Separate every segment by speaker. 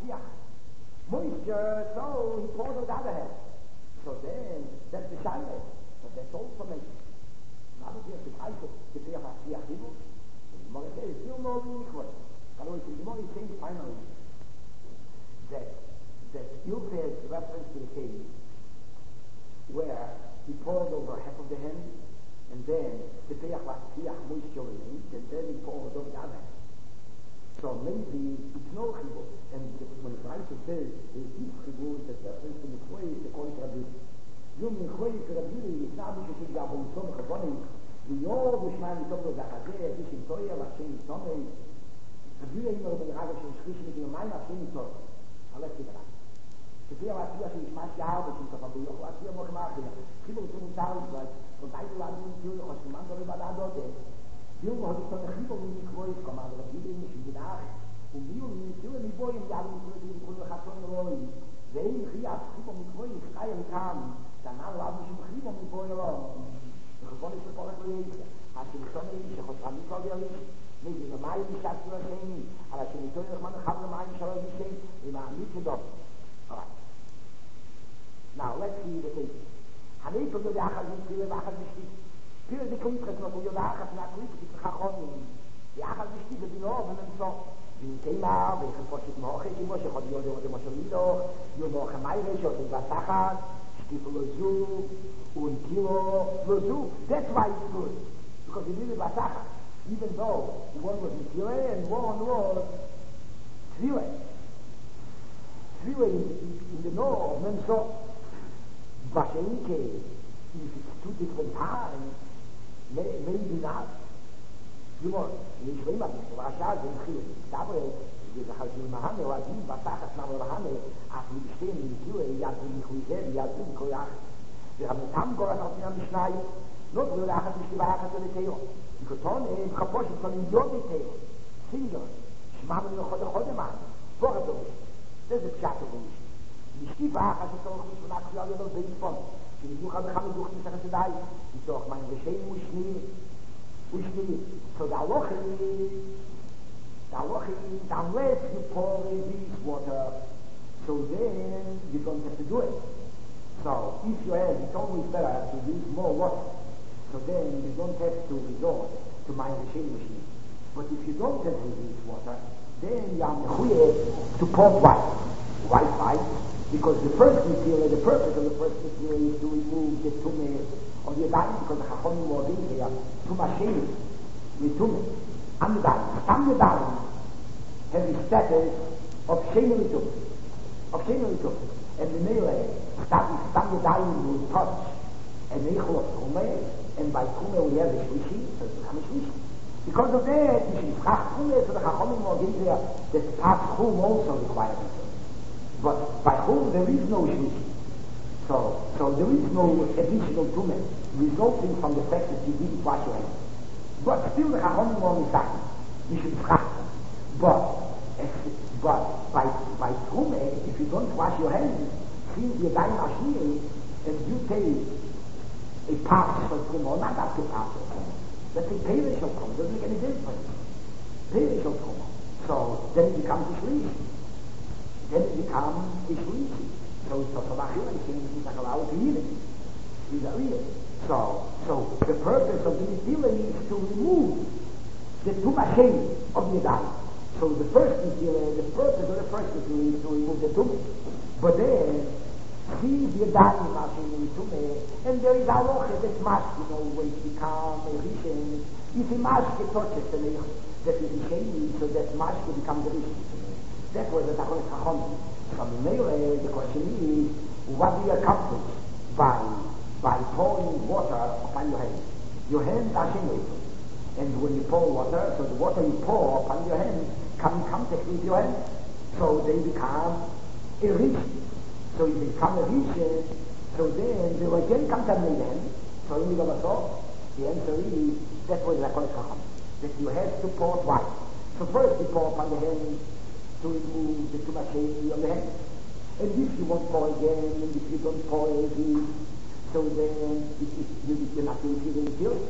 Speaker 1: Mashiach. Moisture, so he poured on the other hand. So then, that's the Shaila. So that's also mentioned. Now that you have to try to say Mashiach Hibu, the Gemara says, still more than Mikvah. But the Gemara is saying finally that Ilfe's reference to the cave where he poured over half of the hand, and then the Peach Mashiach moisture remains, and then he poured over the other hand. So maybe it's no chibur, and when the Raisa says there is chibur, it's a reference to Mikvah, it's according to Rabbi. Yom Mikvah to Rabbi, it's not because it's a Bolson Chaboni, the Yod Ushman is over the Chazeh, this is Toya, Hashem is Tomei, Rabbi Yimmer ben Rav Hashem Shrish mit Yomai, Hashem is Tomei. I'll let you know. The Peach Mashiach is Mashiach, which is the Rabbi Yoch, Mashiach Moch Machia. Chibur to Mutar, but von beiden Laden in Tür, Choshman, darüber da dort, Dilma hat so eine Chibur in die Kvoi, es kommt aber Rabbi Yimmer nicht in die Nacht. Und wir und wir tun die Boyen ja in die Kulle Chaton Roi. Wenn ich hier auf Chibur mit Kvoi schreien kann, dann lassen wir Chibur mit Boyen ran. Ich kann nicht so toll erleben. Hast du schon nicht, ich habe es nicht so erlebt. Nicht in der Mai, die Schatz zu erzählen, aber ich nicht so, ich meine, ich habe eine Schau gesehen, ich war nicht gedacht. Alright. Now, let's see the case. Hanei to the Achaz in Tile, Achaz Bishti. Tile the Kuntres, not to the Achaz, not to the Chachon. The Achaz Bishti, the Binov, and so. Bin Tema, wenn ich vorstelle, Moche, die Moshe, hat Jode oder Moshe Lido, Moche Meirisch, oder Vasachas, Stiefel Lozu, und Kilo Lozu. That's why it's good. Because it is Vasachas. Even though one was Mikile and one was Tvile. Tvile in the north, and so Vashenike, if it's two different times, maybe not. You know, in Israel, Vasha, in Chile, Tabre, the Hazil Mahane, or Azim, Vasachas, Mahane, after we stay in Mikile, Yazim Mikhuizel, Yazim Koyach, we have the Tam Goran of the Mishnah, not the Achas, the Vachas, and the Teo. Koton in Kaposh von in Yodite Single Schmammen noch heute machen Vorderung das ist Chatte nicht nicht die Wache das soll nicht von aktuell oder wegen von die Buch haben durch die Sache da ist doch mein Geschehen muss nie so da Woche unless you pour in this water so then you don't have to do it so if you have it's always better to use more water. So then you don't have to resort to my machine. But if you don't have to use water, then you are mechuyev to pour white. Why? Because the purpose of the first material is to remove the tumor of the diet, because the Chachamim were being here to machine with tumor. And the diet. Some the diet have the status of shaming tumor. And the mele, some the diet will touch and mechel of tumor. And by Kume we have the Shlishi, so it's become a Shlishi. Because of that, you should have Kume, so the Chachamim will give there that Pat Chum also requires it. But by Chum there is no Shlishi. So there is no additional Kume resulting from the fact that you didn't wash your hands. But still the Chachamim will be saying, you should have But by Kume, if you don't wash your hands, since you're dying Ashir, and you take a part of Truma, not up to part of Truma. Let's say Perish of Truma, doesn't make any difference. Perish of Truma. So then it becomes a Shlishi. So it's not a Machil, it's not allowed to eat it. It's a real. So the purpose of the Nitila is to remove the Tumah of the diet. So the first Nitila, the purpose of the first Nitila is to remove the Tumah. But then, see the dying machine and there is a loch that mask, when it becomes a rishon. If a mask touches the lech, that is a shame, so that mask becomes a rishon. That was the Tachon Chachon. From the Meire, the question is, what do you accomplish by pouring water upon your hands? Your hands are shame. And when you pour water, so the water you pour upon your hands come in contact with your hands. So they become a rishon. So you become a rishon, so then they will again contaminate them. So you go so the answer is that was the Chacham, that you have to pour twice. So first you pour upon the hand to remove the too much on the hand. And if you won't pour again, and if you don't pour again, so then you're not going to feel any guilt.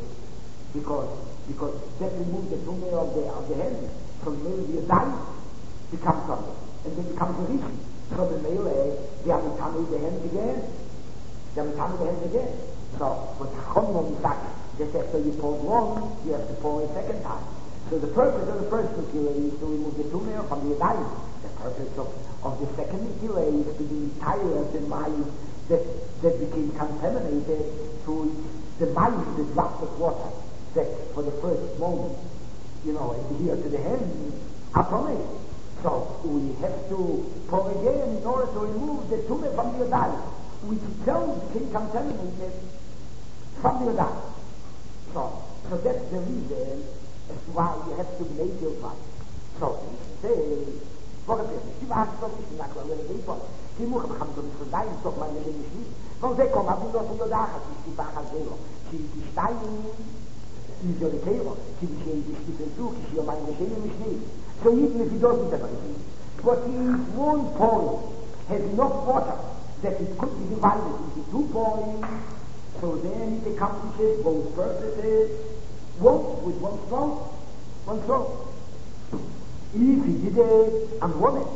Speaker 1: Because that removes the tumor of the hand, so maybe the diet becomes something. and then becomes a Rishi. So the male, they have to tummy the hands again. They have to tummy the hands again. So, but Chacham will be back. Just after you pour one, you have to pour a second time. So the purpose of the first mikveh is to remove the tumor from the yadayim. The purpose of the second mikveh is to be entire the mayim that became contaminated to the mayim, the drops of water that for the first moment, adhere to the hand upon it. So we have to pour again in order to remove the tumor from the yadayim, which itself became contaminated from the yadayim. So that's the reason as to why you have to make your part. So we say, what is it? She was so much like a little bit, she moved to come to the Sunday, so my name is me. So they come up with the Dacha, she back as well. She is dying, she's your table, she is the Duke, she is my name is me. So even if he doesn't have anything, but if one point has enough water that it could be divided into 2 points, so then it accomplishes both purposes, one with one stroke. If he did it and won it,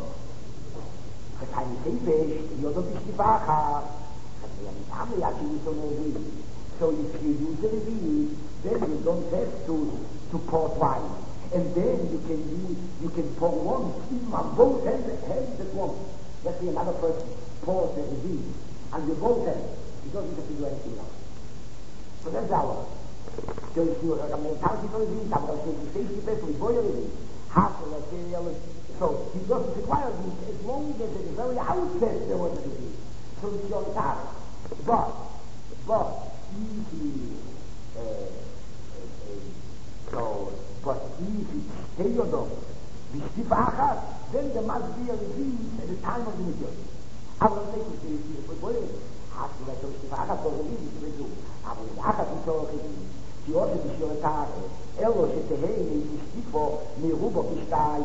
Speaker 1: so if you use the reveal, then you don't have to pour twice. And then you can pour one steam on both hands at once. Let's say another person pours the reveal, and you both hands. He doesn't have to do anything else. So that's our. So if you are a mentality for reveal, I'm going to say safety best with boiler reveal. So he doesn't require this as long as at the very outset there was a reveal. So it's your time. But if he but if it's Theodor, then there must be a reveal at the time of the meeting. I will take it to you for boy. Has to let us Stifacha to reveal to do. I will ask you to reveal. Die Orte ist your Tag. Should the hay is Stifo, Meruba Pistai.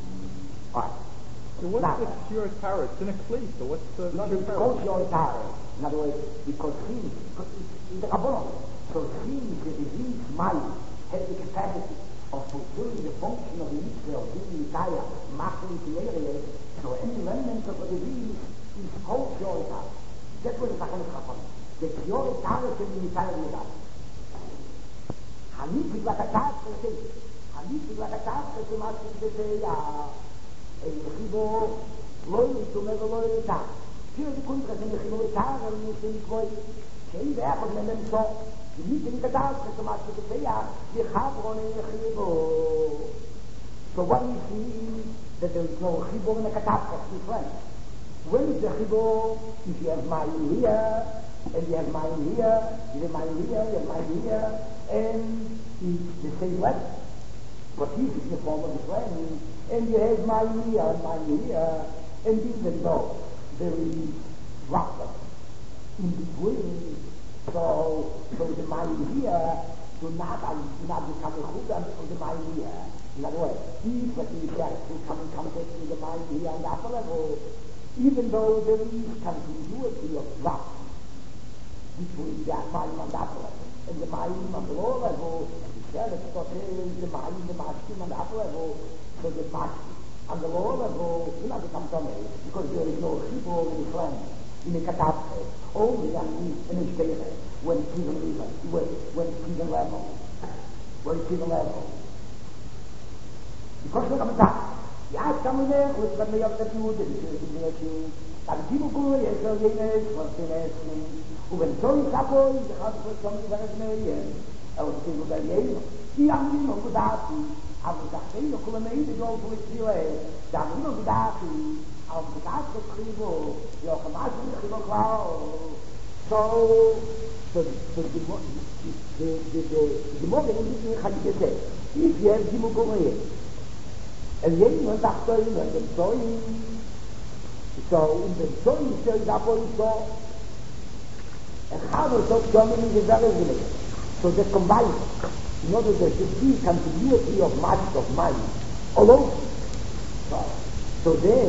Speaker 2: So what's the pure Torah? It's in a cleat, so what's the
Speaker 1: it's called your Torah. In other words, because in the Kabbalah, so since the disease might have the capacity of fulfilling the function of the mitzvah of being entire, mastering the area, so any remnant of the disease is called your Torah. That's what the Tachon is happening. The pure Torah can be entire with us. Hanit with a task for the Hanit with a task for the master of the day, Chibo, Loy, to never Loy, Tag. Here the contrast in the Chibo, Tag, and you think, boy, Chain back of them and so, you need to make a task for the master of the day, you have one in the Chibo. So what do you see that there is no Chibo in the Katapka, my friend? When is the Chibo? If you have mine here, and you have mine here, you have mine here, you have mine here, and it's the same level. But he is in the form of the friend, and you have mine here, and even though there is roughness in between, so the mine here do not become a chuda of the mine here. In other words, if what he has to come in contact with the mine here on the upper level, even though there is continuity of roughness between that mine on the upper level and the mine on the lower level, and he said it's what is the mine, the mashkim on the upper level, so the mashkim on the lower level do not become tummy, because there is no chibur in the flame, in the katapche, only in the shteire, when it's even level. Because look at that. Ja, come there, with the mayor of the food, and people go, yes, so they know, what's the next thing. When so is Apple, the house was something that is million. I was thinking about the he am no good at I was saying, you couldn't make it go to it anyway. That we don't do that. I was got the Kribo, your command, the cloud. So the more than anything, how you say, if you have Jimmy Gomez, and then went after him and then saw him. So in the song he says Apple saw, and how was that Germany is very village. So they combine, in order there should be continuity of magic of mind all over. So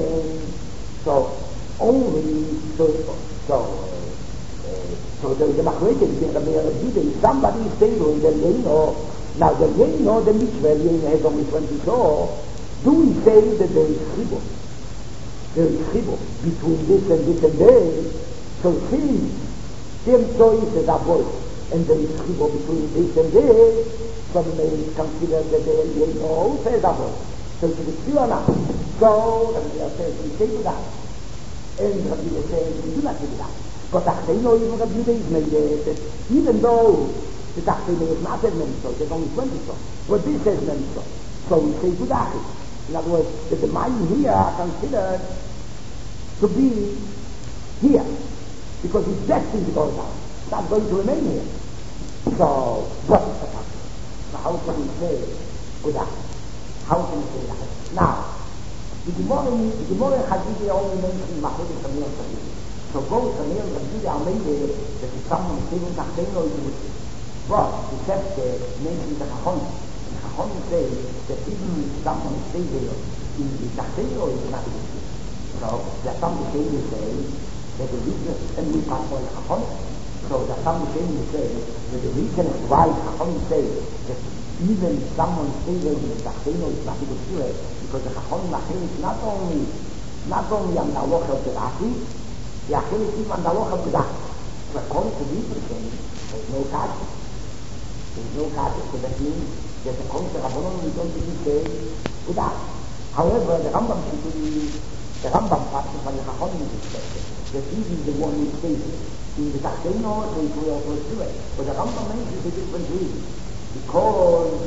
Speaker 1: there is a machlekes between the Meir and Judah. Somebody is saying, now the Yeino, the mitzvah, Yeino has only 20 so, do we say that there is chibur there is chibur between this and this and this, so since Tim choice is a voice, and there is chibur between this and this, some may consider that the Elyon also is a voice. So it is true or not? So, Rabbi says, we say to that. And Rabbi says, we do not do that. But Achseino, even Rabbi is made it, even though the Achseino is not as many so, there's only 20 so. But this has many so. So we say to that. In other words, that the mind here are considered to be here. Because it's destined to go down. It's not going to remain here. So, what is the fact? So how can we say Buddha? How can we say that? Now, the Gemara Chazidiyah only mentioned Machlokas Amir and Chazidiyah. So both Amir and Chazidiyah are made that if someone is saying Tachseino is Muslim. But the Sefte mentions the Chachonim. And Chachonim say that even if someone is saying in the Tachseino is not Muslim. So there are some things to say that the reason, and we pass on Chachonim. So there are some things to say that the reason why Chachonim say that even someone stays in the Tachseino is not good to it, because the Chachon Machil is not only on the Aloch of the Rashi, the Achil is even on the Aloch of the Rashi. So according to these things, there's no Kashi. There's no Kashi, so that means that according to Rabbanon we don't really say Udah. However, the Rambam parts of the Chachon is expected, that even the one who stays in the Tachseino, so it will also do it. But the Rambam mentions a different reason. Because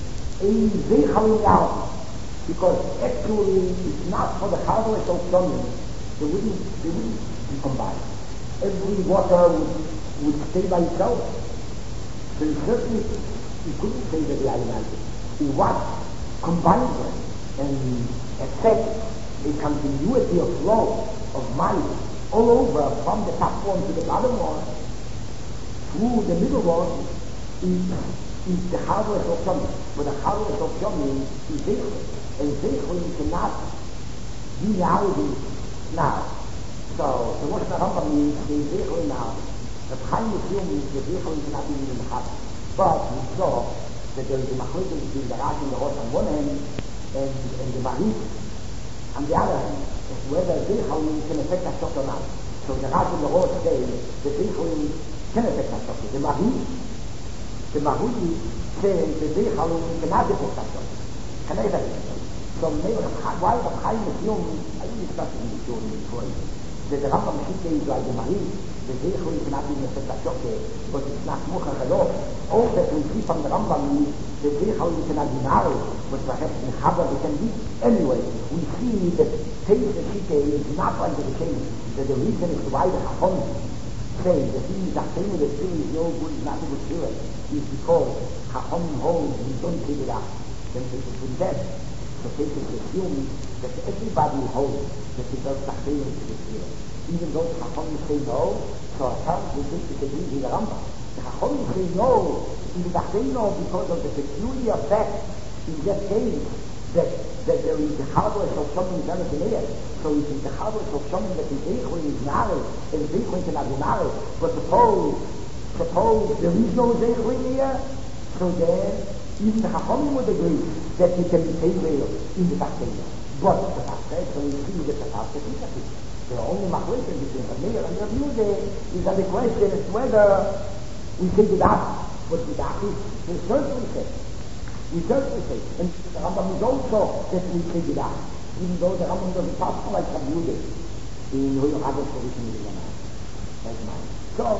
Speaker 1: actually it's not for the harvest of something, they wouldn't be combined. Every water would stay by itself. So certainly you couldn't say that they are united. What combines them and affects a continuity of flow of mind all over from the top one to the bottom one, through the middle one, is the harvest of Shomim. But the harvest of Shomim is Zeichel. And Zeichel cannot be reality now. So what the Rambam means is Zeichel now. The Chaim means the Zeichel cannot be in the heart. But we saw that there is a Machlokas between the Rashi and the Rosh on one hand and the Marit on the other hand. Whether Zeichel can affect Hashot or not. So the Rashi and the Rosh say that Zeichel can affect Hashot. The Mahudi says that they cannot affect Hashot. Can I affect Hashot? So why the Chaim assume, I didn't discuss it in the Shur before, that the Rambam says like the Mahudi, the Zeichel cannot be affect Hashot, but it's not Muchach Halot. All that we see from the Rambam is that Zeichel cannot be married, but perhaps in Chabad it can be. Anyway, we see that Teis Shike is not under the case, that the reason is why the Chachon say that he is Achseino, that still is no good, not a good spirit, is because Chachon holds, we don't take it out, then take it to death. So take it to assume that everybody holds that he does Achseino to the spirit. Even though the Chachon say no, so apparently we think it agrees with the Rambam. The Chachon say no, in the Achseino because of the peculiar fact in that case that there is the harvest of something that is in it. So it is the harvest of something that is Zeichel is married, and Zeichel cannot be married. But suppose there is no Zeichel here, so then even the Chachamim would agree that he can be Tevel in the Tachseino. But the Tachseino, so we see that the Tachseino is not. The only Machlokas between Rameir and Rabbi Yehuda is on the question as whether we say the Dach, but the Dach is certainly say. We certainly say, and the Rambam is also that we say the Dach, even though the Rambam doesn't pass like Rabbi Yehuda in Hoyo Hagos Solution in the Rambam. That's mine.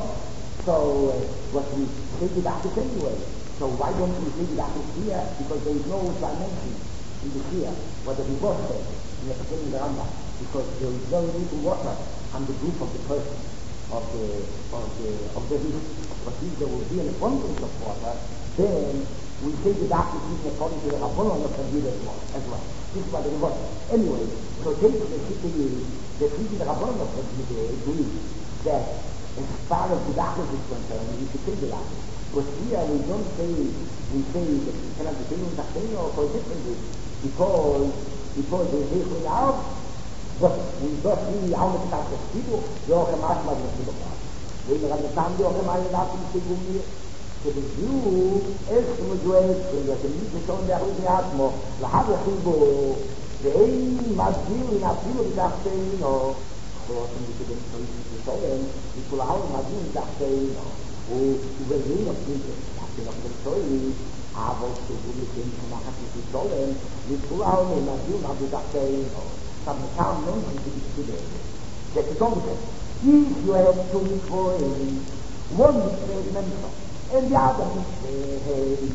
Speaker 1: So what we say the Dach is anyway. So why don't we say the Dach is here? Because there is no dimension in the here, what the Ribosh said in the beginning of the Rambam. Because there is very little water on the roof of the person, of the roof. But if there will be an abundance of water, then we say the Dach is even according to the Rabbanon of the Yehuda as well. This is what the Ribosh. Anyway, so take the Shittim is that even the Rabbanon of the Yehuda agree that as far as the Dach is concerned, we should say the Dach. But here we don't say, we say that we cannot be saying Tachseino for different reasons. Because they say it out, but we don't see how much time the people, they all come out like the people are. When they have the time, they all come out and out and say, so the Jew is to the Jewish, when they can meet the son, they are really out more. The Hava Chibu, ואין מזמין אפילו בתחתינו, אנחנו רוצים לקדם סורים, וכול העולם מזמין בתחתינו, ובזמין עושים תחתינו בסורים, אבל כשהוא לפעמים שמחת לסולם, וכול העולם מזמין בתחתינו. Sometimes mentioned to be today. That's the concept. If you have two coins, one is mental, and the other is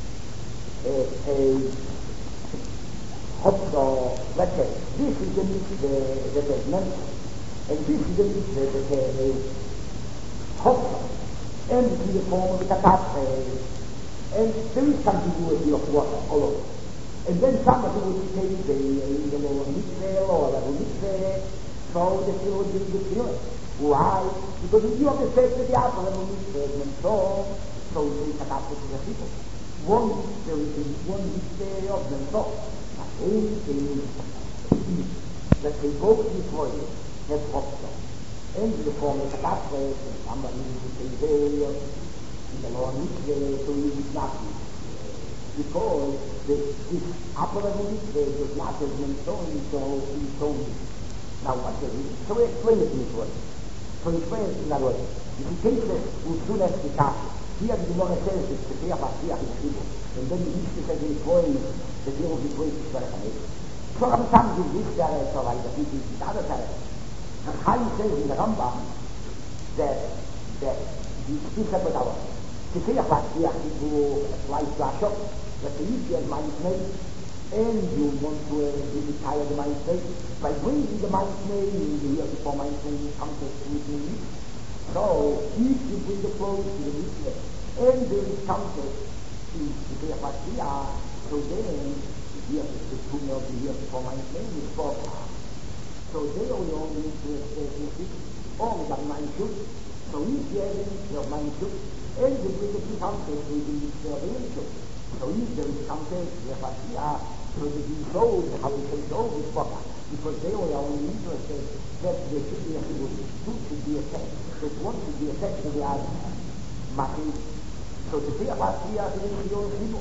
Speaker 1: also, let's say, this is the mitzvah that is mental, and this is the mitzvah that is hopeful, and this is the form of the catastrophe, and there is continuity of water all over. And then somebody would take the lower mitzvah or the mitzvah, so the people would be the feeling. Why? Because if you have the faith that the upper level mitzvah and so they can ask it to the people. One mitzvah of them so. That they both before you have hoped and the form of the catastrophe, and somebody would say there, in the lower mitzvah, so you would not be. Because this upper level mitzvah does not have been so now what does it? So explain it to me first. So explain it in that way. If you take this, you should have the kasha. Here the Gemara says it's the Peach Mashiach in Chibu. And then the Yishka says the employees, the deal of the employees is very amazing. So sometimes you wish that it's all right, but it is the other side. And Chaim says in the Rambam that you speak up with our the Peach Mashiach Chibu applies to Ashok. That the easier mind made, and you want to retire the mind made by bringing the mind made, you have before mind made contact with me. So if you bring the clothes to the mitzvah, and there is contact to the Peachia, so then you have the tune of the year before mind made is proper. So they only need to explain all that mind should. So if you have your mind should, and you bring the two contact with the mitzvah. So if there is something, so that you know how to take over this proper. Because they were only interested that there should be a people, two should be attached, that one should be attached to the other. So to say about your people,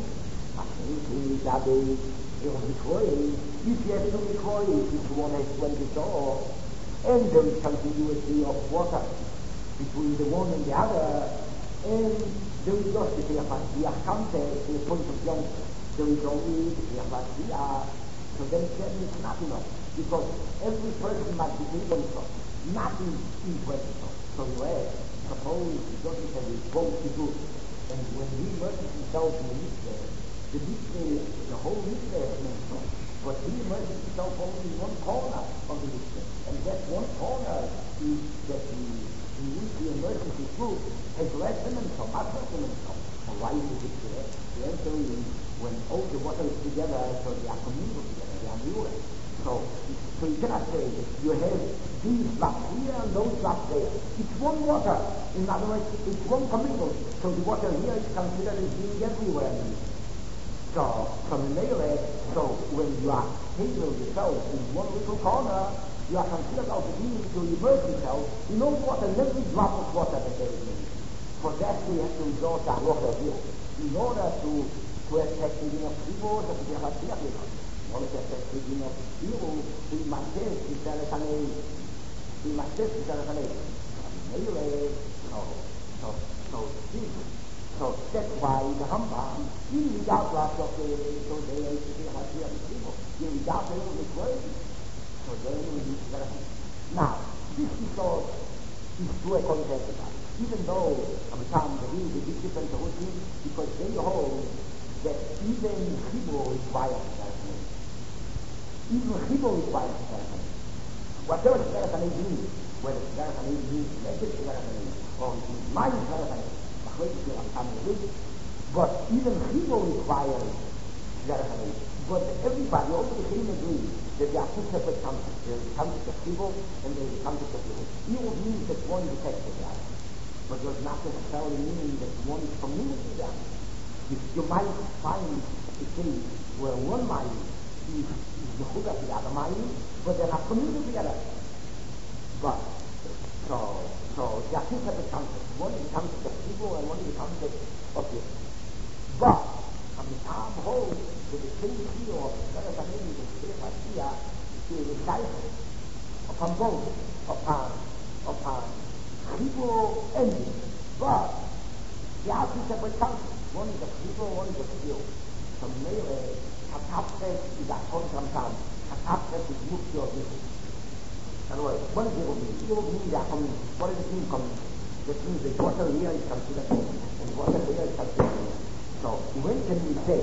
Speaker 1: if you have two Mikrois, if one has 20 or, and there is continuity of water between the one and the other, and there is just the Peach contact to the point of juncture. There is only the Peach, so then it's not enough. Because every person must be able to, not in principle. So you have, suppose he doesn't have his both to do, and when he immerses himself in the mitzvah, the whole mitzvah is mentioned. But he immerses himself only in one corner of the mitzvah. And that one corner is that in which he immerses his food has less dimension, much less dimension. And why is it there? The answer is when all the water is together, so they are commingled together, they are pure. So you cannot say you have these drops here and those drops there. It's one water. In other words, it's one commingled. So the water here is considered as being everywhere. So from the melee, so when you are taking yourself in one little corner, you are considered out of being to immerse yourself in all water, in every drop of water that there is in it. For that we have to resort to water here. In order to affect the of people, that we have to in order to affect the of people, we must test the Sarakanei. We must test the Sarakanei. So that's why the Rambam, in the outlash of the so they have people, in the outlash of the way, so they will use Sarakanei. Now, this because is to a concept even though at the time there is a big difference of routine, because they hold that even Hebrew requires Sarakanei. Even Hebrew requires Sarakanei. Whatever Sarakanei means, whether Sarakanei means negative Sarakanei or minus Sarakanei, but even Hebrew requires Sarakanei. But everybody, all the same agree that there are two separate concepts. There is the concept of Hebrew and there is the concept of Hebrew. Hebrew means that one detects the other, but does not necessarily mean that one is community with the other. You might find a case where one mind is the Huda to the other mind, but they're not community together. But, so there are two separate concepts. One is the concept of Hebrew and one is the concept of Hebrew. But, From the time hold to the same seal of the Sarah Family and the Pasia to the cycle upon both, upon people ending. But the are two separate countries. One is a people, one is a seal. So Mele, Katapes is a Kontamtam. Katapes is Mukti of Mukti. In other words, what does Evil mean? Evil means that community. What does it mean community? That means that water here is considered and water here is considered. So when can we say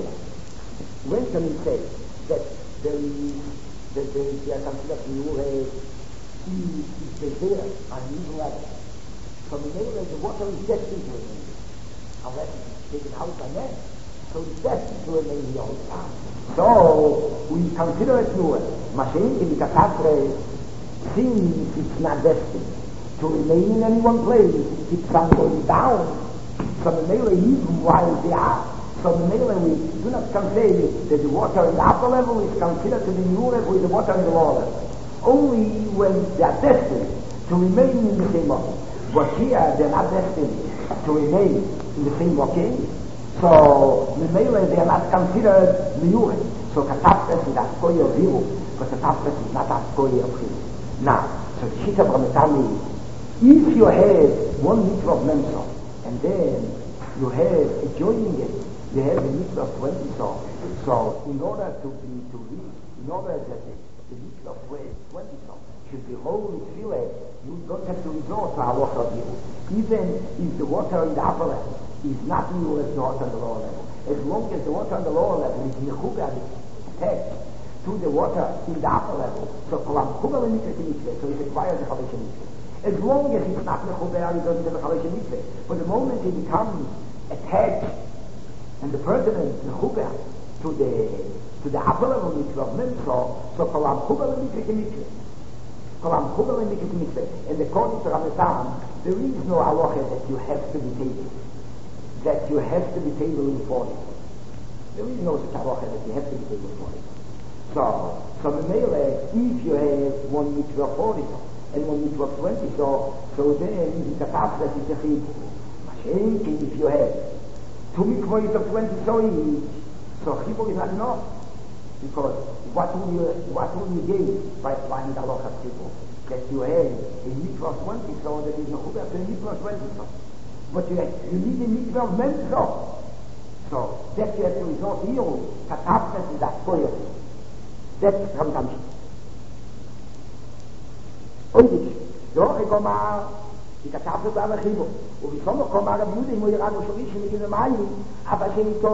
Speaker 1: that there is considered new is there on new level? So the name the water is destined to remain unless it's taken out by men. So it's destined to remain here all the time. So we consider it new. Machine in the catastrophe, since it's not destined to remain in any one place, it keeps on going down. So the melee even while they are. So the melee we do not say that the water in the upper level is considered to be new level with the water in the lower level. Only when they are destined to remain in the same water. But here they are not destined to remain in the same water. So the melee they are not considered new. So catastrophe is a story of evil, but catastrophe is not a story of evil. Now, so the Shita Brahmatami, if you have one mitzvah of Memso, and then you have adjoining it, you have the mitzvah of 20 so in order that the mitzvah of 20 should be wholly filled, you don't have to resort to halacha of you. Even if the water in the upper level is not new as the water on the lower level, as long as the water on the lower level is mechuga attached to the water in the upper level, so it requires a chalash mitzvah. As long as it's not mechuber, it doesn't have a chalash mitzvah. But the moment it becomes attached and the person is mechuber to the upper level mitzvah of Memso, so kolam chuber mitzvah. Kolam chuber mitzvah. And according to Ramadan, there is no halacha that you have to be taken. That you have to be taken in 40. There is no such halacha that you have to be taken in 40. So the mele, if you have one mitzvah of 40 and one mitzvah of 20 so then the capacity is a chibur. Mashenkin, if you have two mitzvahs of 20 so chibur is not enough. Because what will you gain by applying the halacha of chibur? That you have a mitzvah of 20 that is no chuber to a mitzvah of 20 But you need a mitzvah of memso. So that you have to resort here, capacity is a story. That's sometimes. Und ich komme mal, ich habe das aber Chibur. Und ich komme mal, Rabbi Judah, ich muss ja schon wissen, mit dem Meinung, aber ich bin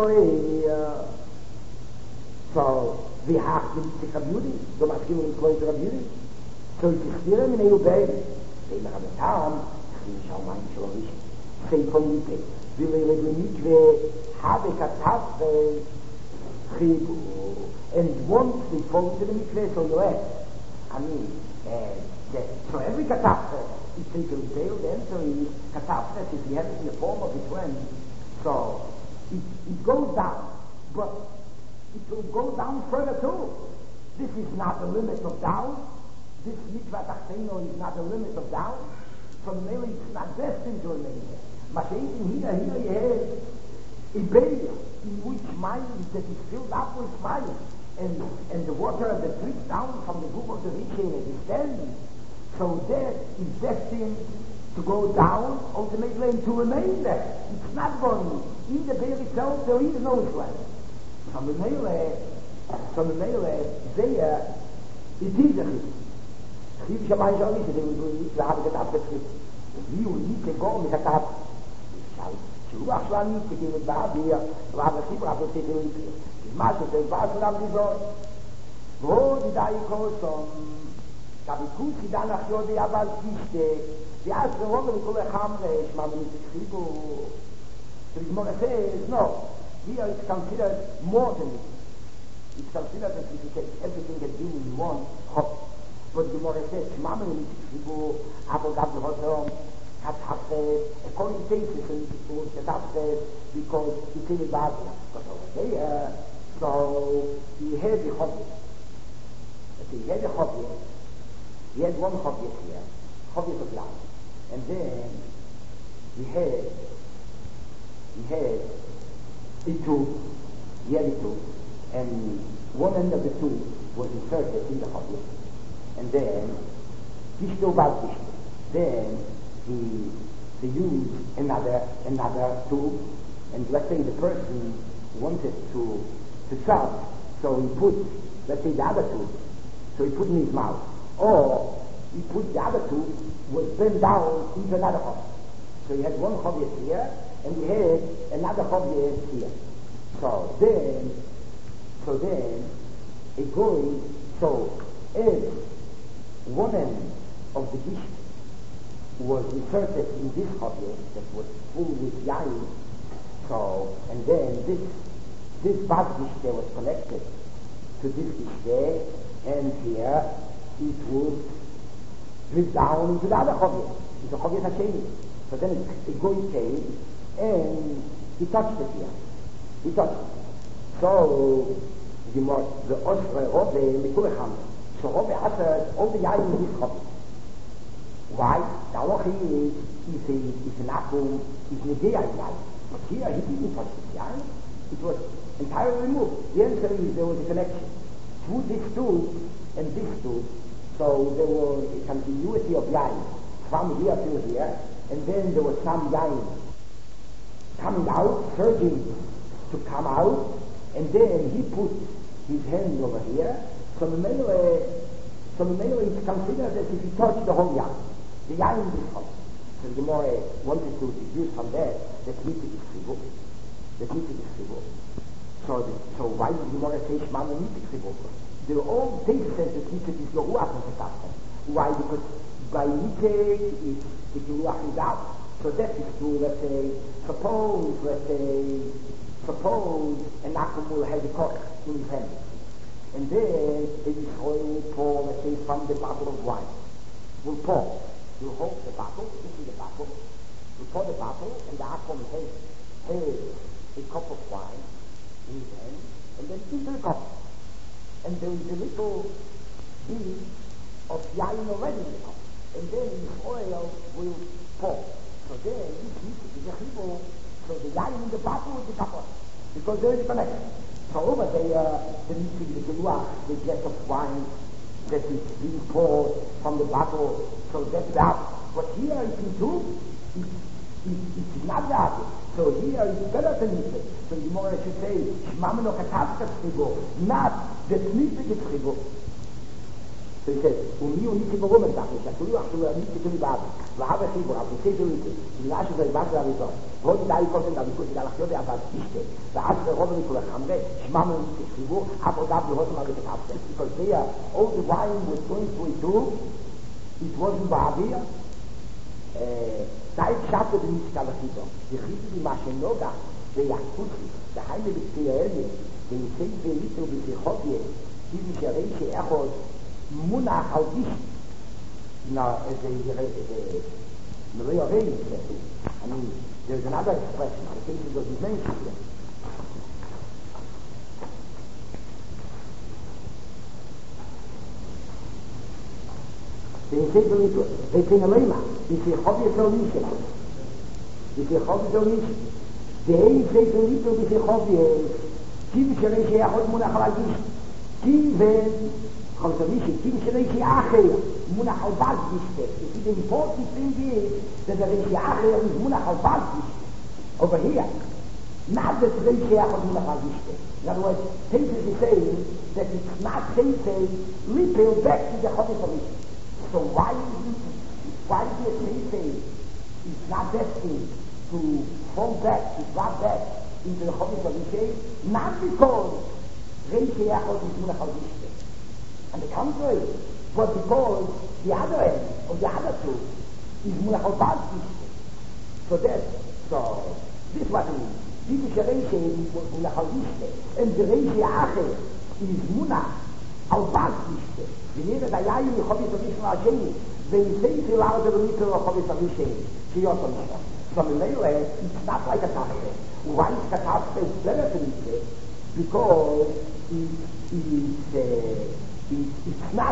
Speaker 1: so, wie hart bin ich Rabbi Judah? So machst du in Kreuz Rabbi Judah? So ich stiere in der Ubei. Ich habe das Haaren, ich schau mal, ich schon wissen. Sei von Mikke. Will ich nicht, wie habe ich das Chibur. And once we fall into the mikveh, so you ask. I mean, so every catastrophe is taken detail, the answer is catastrophe, if you have it in the form of a trend, so it goes down, but it will go down further too. This is not the limit of down. This mitzvah tachseino is not the limit of down. So maybe it's not destined to remain there. Mashiach here you have a barrier in which mind that is filled up with fire. And the water that drips down from the book of the Rishon is descending. So that is destined to go down, ultimately, and to remain there. It's not going. In the bear itself, there is no slave. From the Mele, there, it is a chiv. Chiv Shammai Shal Yisrael, they will need to have a catastrophe chiv. We will need to go with a catastrophe. Shuach Shal Yisrael, they will have a chiv, have a chiv, Masche, der war schon am Disor. Wo die da ikosom, da bikuti da nach Jodi Abal Kiste, die erste Woche, die Kule Chamre, ich mache mit der Kribu. So the Gemara says, no, here it's considered more than it. It's considered that if you take everything that you in one hop. But the Gemara says, Mama mit der Kribu, Abel gab the Hotel, according to cases, because it's in the Bible. But over there, so he had the hobby. He had a hobby. He had one hobby here, hobby of life. And then he had a tool He had the tube, and one end of the tube was inserted in the hobby, and then this tube out this. Then he used another tube, and let's say the person wanted to chop, so he put, let's say, the other tube, so he put in his mouth, or he put the other tube was bent down into another hobby. So he had one hobby here, and he had another hobby here. So then it going, so if one end of the dish was inserted in this hobby that was full with yain, so, and then this bad dish there was connected to this dish there, and here it would drip down into the other hobby. It's a hobby Hashemi. So then it going came, and he touched it here. He touched it. So the Osre Robbe Mikulecham. So Robbe has all the yain in this hobby. Why? The halacha is an akum, is negea yain. But here he didn't touch the yain. It was entirely removed. The answer is there was a connection through this tube and this tube. So there was a continuity of yain from here to here, and then there was some yain coming out, surging to come out, and then he put his hand over here. So the male is considered as if he touched the whole yain. The yain in this house. So the Gemara wanted to deduce from that Mitzvah is chivuk. That Mitzvah is chivuk. So why did the Gemara say Shema Mitzvah is chivuk? The old day says that Mitzvah is no ruach in the Tafel. Why? Because by Mitzvah the ruach is out. So that is true. Let's say, suppose an akum will have the cock in his hand, and then the Yisrael will pour, let's say, from the bottle of wine. Will pour. Will hold the bottle. This is the bottle. Will pour the bottle, and the akum has a cup of wine in his hand, and then into the cup. And there is a little bit of yain already in the cup, and then the oil will pour. So then this is a chibur. So the yain in the bottle will be coupled, because there is a connection. So over there, the geluach, the glass of wine that is being poured from the bottle, so that's out. But here it's in two, it's not that. So here it's better than it. So the more I should say, Shmam no katavkas chibur, not the tznitzig is chibur. So he says, Umi uniti berumen tachlis, HaKuluach shu uniti tuli ba'ad, v'hava chibur, al tisei zuriti, Ila shu zay ba'ad z'arizot, v'hodi da'i kosen d'avikuti, d'alach yode abad ishte, v'az v'rove mikulach hamre, Shmam uniti chibur, avodav v'hodim al katavkas, because there, all the wine was going through it too, it wasn't ba'avir, Zeit schaffe den nicht alle Chibur. Die Chibur, die Maschenoga, der Yakuti, der Heile B'Tziyaheli, den Zeybe Little B'Zichobye, die sich Reiche Echot, Munach al Dish, na, the real Reiche, I mean, there's another expression, I think it doesn't mention here. They say a lema. They say hobby solution. They say hobby solution. They say to little. They say hobby. Kim shalei she'achod munach al dish. Kim hobby solution. Kim shalei she'acher munach al baz dish. The important thing is that the she'acher is munach al baz dish. Over here, not that the she'achod munach al dish. In other words, Teisei is saying that it's not Teisei repel back to the hobby solution. So why the Teisei is not destined to fall back, to drop back into the Chodesh of Yisrael? Not because Reiche Echot is Munach al Yisrael. On the contrary, but because the other end of the other two is Munach al Baz Yisrael. So this is what it means. This Reiche is Munach al Yisrael, and the Reiche Acher is Munach al Baz Yisrael. ונראה דיין מחוביס הראשון השני, וניסי תפילה זה במיתר לחוביס הראשון, שיותר משהו. So Mele, it's not like a tafshe. Why is the tafshe better than it? Because it's not,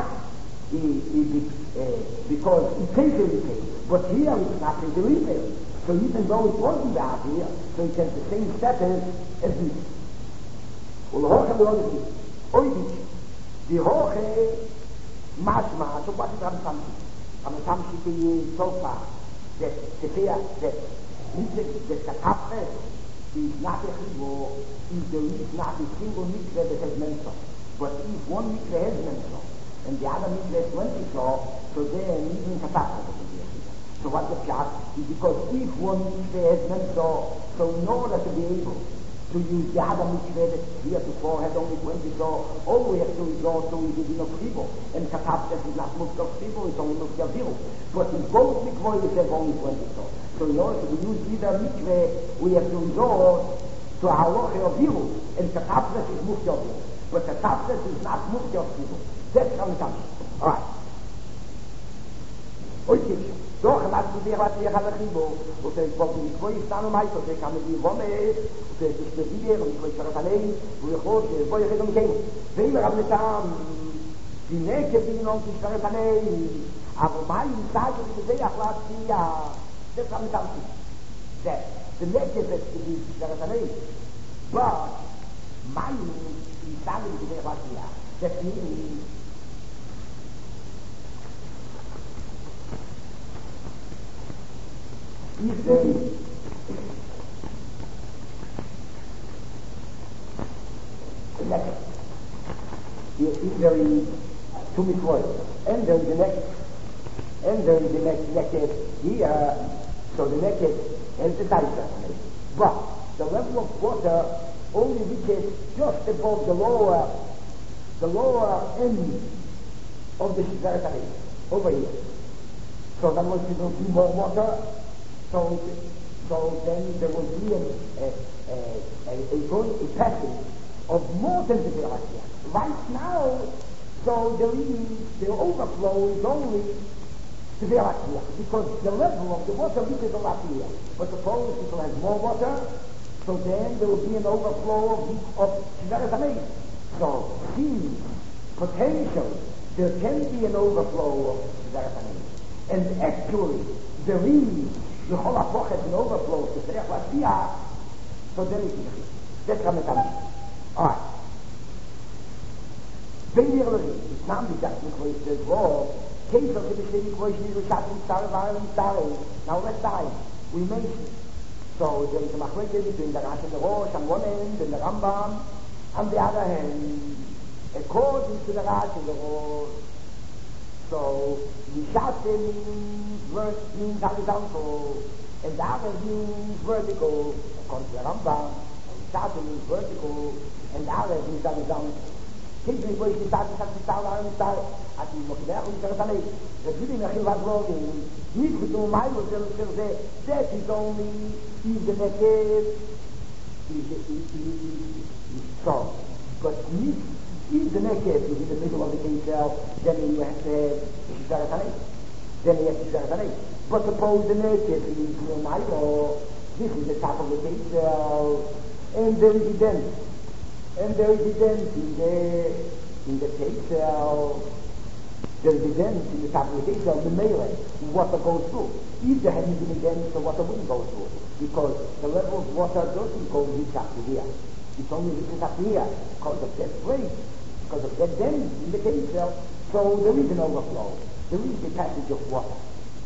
Speaker 1: because it takes a repair. But here it's not a repair. So even though it wasn't out here, so it has the same status as this. und hoch am Lohn ist oi die hoche Maschma, so was ist am Samstag die Sofa, das Gefähr, das Katapre, die nachher wo in der nach die single mikve that has mental. But if one mikve has mental and the other mikve has 20 so then even Katapre doesn't be a figure. So what's the shot? Because if one mikve has mental, so in order to be able to use the other mikve that here before had only 20 all we have to resort to is in a fribo. And Katapre is not moved of fribo, it's only moved of zero. But in both mikve we have only 20 So in order to use either mikve, we have to resort to halacha of Yiru, and Katapres is mufti of Yiru. But Katapres is not mufti of Yiru. That's how it comes. All right. Okay. Doch, am Anfang der hat sich alle Chibo, und der ist wirklich nicht voll, ist dann so der kann mit ihm wohnen, und der ist nicht mehr hier, und ich weiß, was allein, wo ich hoch, wo ich gehen. Wenn wir haben getan, die Nächte bin uns nicht mehr allein, aber mein Tag ist sehr klar, ja, das haben wir dann. The negative is to be Jerusalem. But my family is there what we are. That means if they very to me voice. And then the next naked here, so the naked and the diaper. But the level of water only reaches just above the lower end of the Shizaratari, over here. So then once you don't see more water, so then there will be a passage of more than the Shizaratari. Right now, so the overflow is only Tverakiyah, because the level of the water reaches a lot here. But suppose people have more water, so then there will be an overflow of Tverakiyah. So, see, potentially, there can be an overflow of Tverakiyah. And actually, there is the whole Apoch has an overflow of Tverakiyah, so then it is. That's how it comes. All right. Wenn wir it's not the just the law. Case of the Bishop equation is a shot in Sarah, now let's die. We mentioned. So there is a machlekes between the Rashi and the Rosh on one end and the Rambam on the other hand. According to the Rashi and the Rosh. So Yishatim means horizontal and the other means vertical. According to the Rambam, Yishatim means vertical and the other means horizontal. Case of the equation is shot in Sarah, at die Mokdech und Jerusalem. The Judy Mechil was wrong. Nicht mit dem Mai, was say, that is only if the naked is strong. But nicht if the naked is in the middle of the cell, then you have to have Jerusalem. Then you have to Jerusalem. But suppose the naked is in the Mai, this is the top of the cell, and there is a dent. And there is a dent in the cake cell. There is a dent in the top of the cake cell, the melee, water goes through. If there hadn't been a dent, the water wouldn't go through. Because the level of water doesn't go reach up to here. It only reaches up here because of that place, because of that dent in the cake cell. So there is an overflow. There is a passage of water.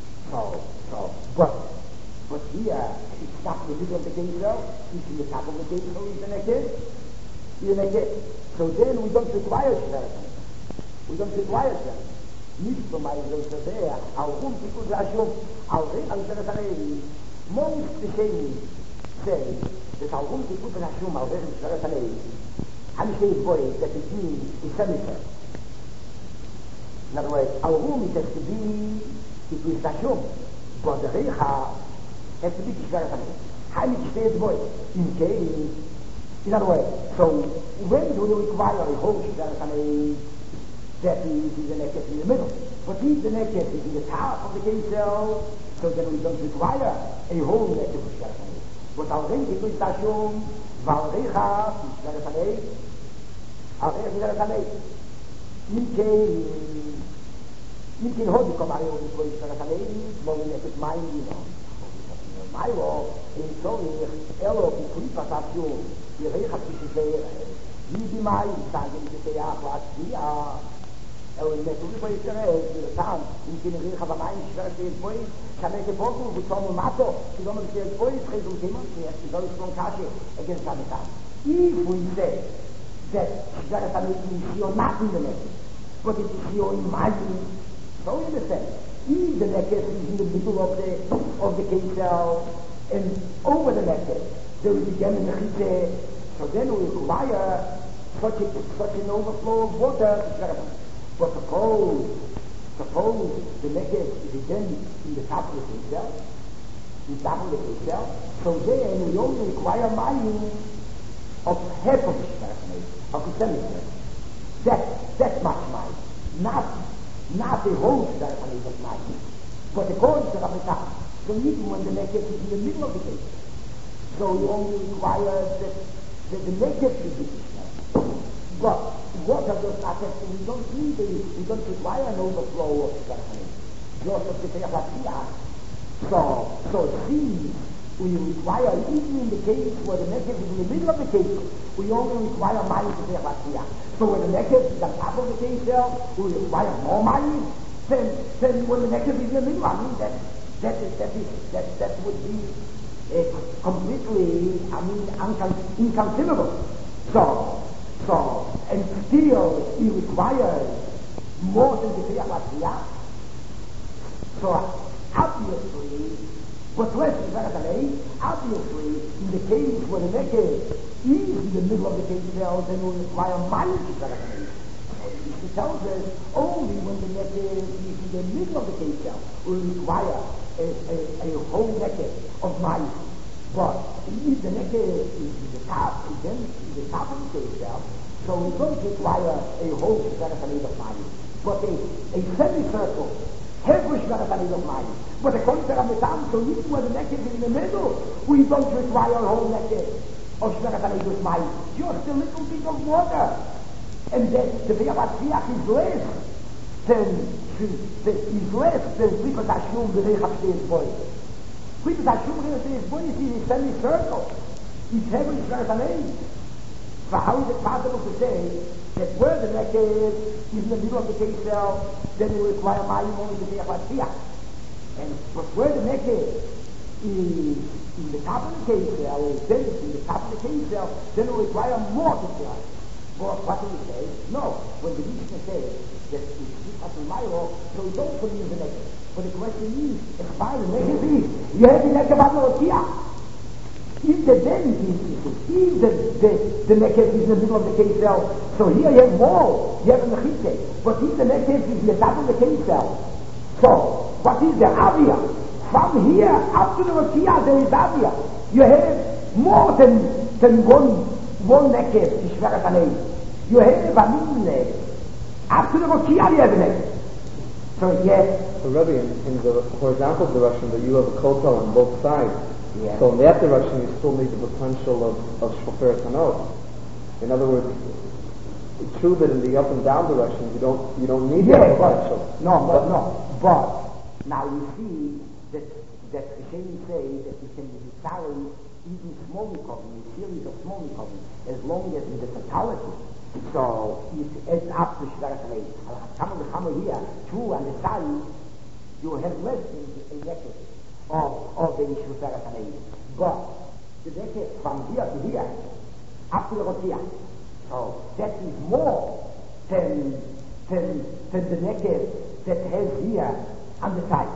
Speaker 1: But here, it's not in the middle of the cake cell, it's in the top of the cake cell, isn't it? So then we don't require Shverat. We don't require Shverat. Nicht so my will say, our room people Rashum, our Shverat. Most Shemi say that our room people Rashum, our Shverat. I'm saying boy that it means a cemetery. In other words, our room it has to be Rashum, but the Recha has to be Shverat. How much stays boy? In case. In other words, so when do we require a whole Shverat that is in the naked in the middle? But if the naked is in the top of the cave cell, so then we don't require a whole naked of Shverat. But our ring is Tashum, Valrecha, Shverat, our Shverat, in case Hodi come out of the Shverat, but we make it mine, my law, in so Elo, Kulipa Tashum, die Recha zwischen wie mai sagen die ja Platzia und mit über Israel der Tag in den Regen aber mein schwerte Boy kann ich bogen wo zum Mato die kommen die Boy reden und immer die soll von Kasche against the Tag if we say that there is a mission not in the neck but it is your imagine so in the sense if the neck is in the middle of the case cell and over the neck there is again in the heat so then we require such an overflow of water but suppose the negative is again in the top of the cell, so then we only require mining of half of the shverach, of the semi-shverach. That's much mine. Not the whole shverach of mine, but according to Rabbi Tam. So even when the negative is in the middle of the case, so you only require that the negative should be shverach. But water does not have to, we don't require an overflow of shverach. Just of the shverach. So see, we require, even in the case where the negative is in the middle of the case, we only require money to shverach. So when the negative is on top of the case there, we require more money than when the negative is in the middle. I mean, that would be completely, inconceivable. So, and still he requires more than the shverach. So obviously, but less obviously, in the case where the negative is in the middle of the case cell, then we require minus shverach. He tells us only when the negative is in the middle of the case cell, we require a whole negative of minus. But if the negative is in the top, then in the top of the case cell, so we don't require a whole shverach of minus, but a semicircle. Hebrew shverach of minus. But according to Rabbi Tam, so even when the negative is in the middle, we don't require a whole negative of shverach of minus. Just a little bit of water. And then the Shverach is less than Klipat Hashum the Rechab Shteis Boy. Klipat Hashum the Rechab Shteis Boy is in a semicircle. It's Hebrew shverach. So how is it possible to say that where the negative is in the middle of the case cell, then we require mayim only to be a Shverach? And but where the negative is in the top of the case cell, or then it's in the top of the case cell, then we require more to shverach. But what do we say? No. When the Mishnah says that it's Shverach of Milo, so we don't put in the negative. But the question is, as far as the negative is, you have the negative of the if the then if the negative is in the middle of the case cell, so here you have more, you have a mechite. But if the negative is in the top of the case cell, so what is the avia? From here up to the Rokia there is avia. You have more than one negative, the shverach hanei. You have a minute. Up to the Rokia you have a negative. So yes.
Speaker 3: So Rabbi, in the horizontal direction that you have a kotel on both sides.
Speaker 1: Yeah.
Speaker 3: So in that direction, you still need the potential of shofar tanot. In other words, it's true that in the up and down direction, you don't need that potential.
Speaker 1: But now you see that Hashem say that you can carry even small mikodim, a series of small mikodim, as long as in the totality. So it adds up to shverach hanei. Some of the hammer here, true on the side, you have less than a negative of the shverach hanei. But the negative from here to here, up to the Rokia, so that is more than the negative that has here on the side.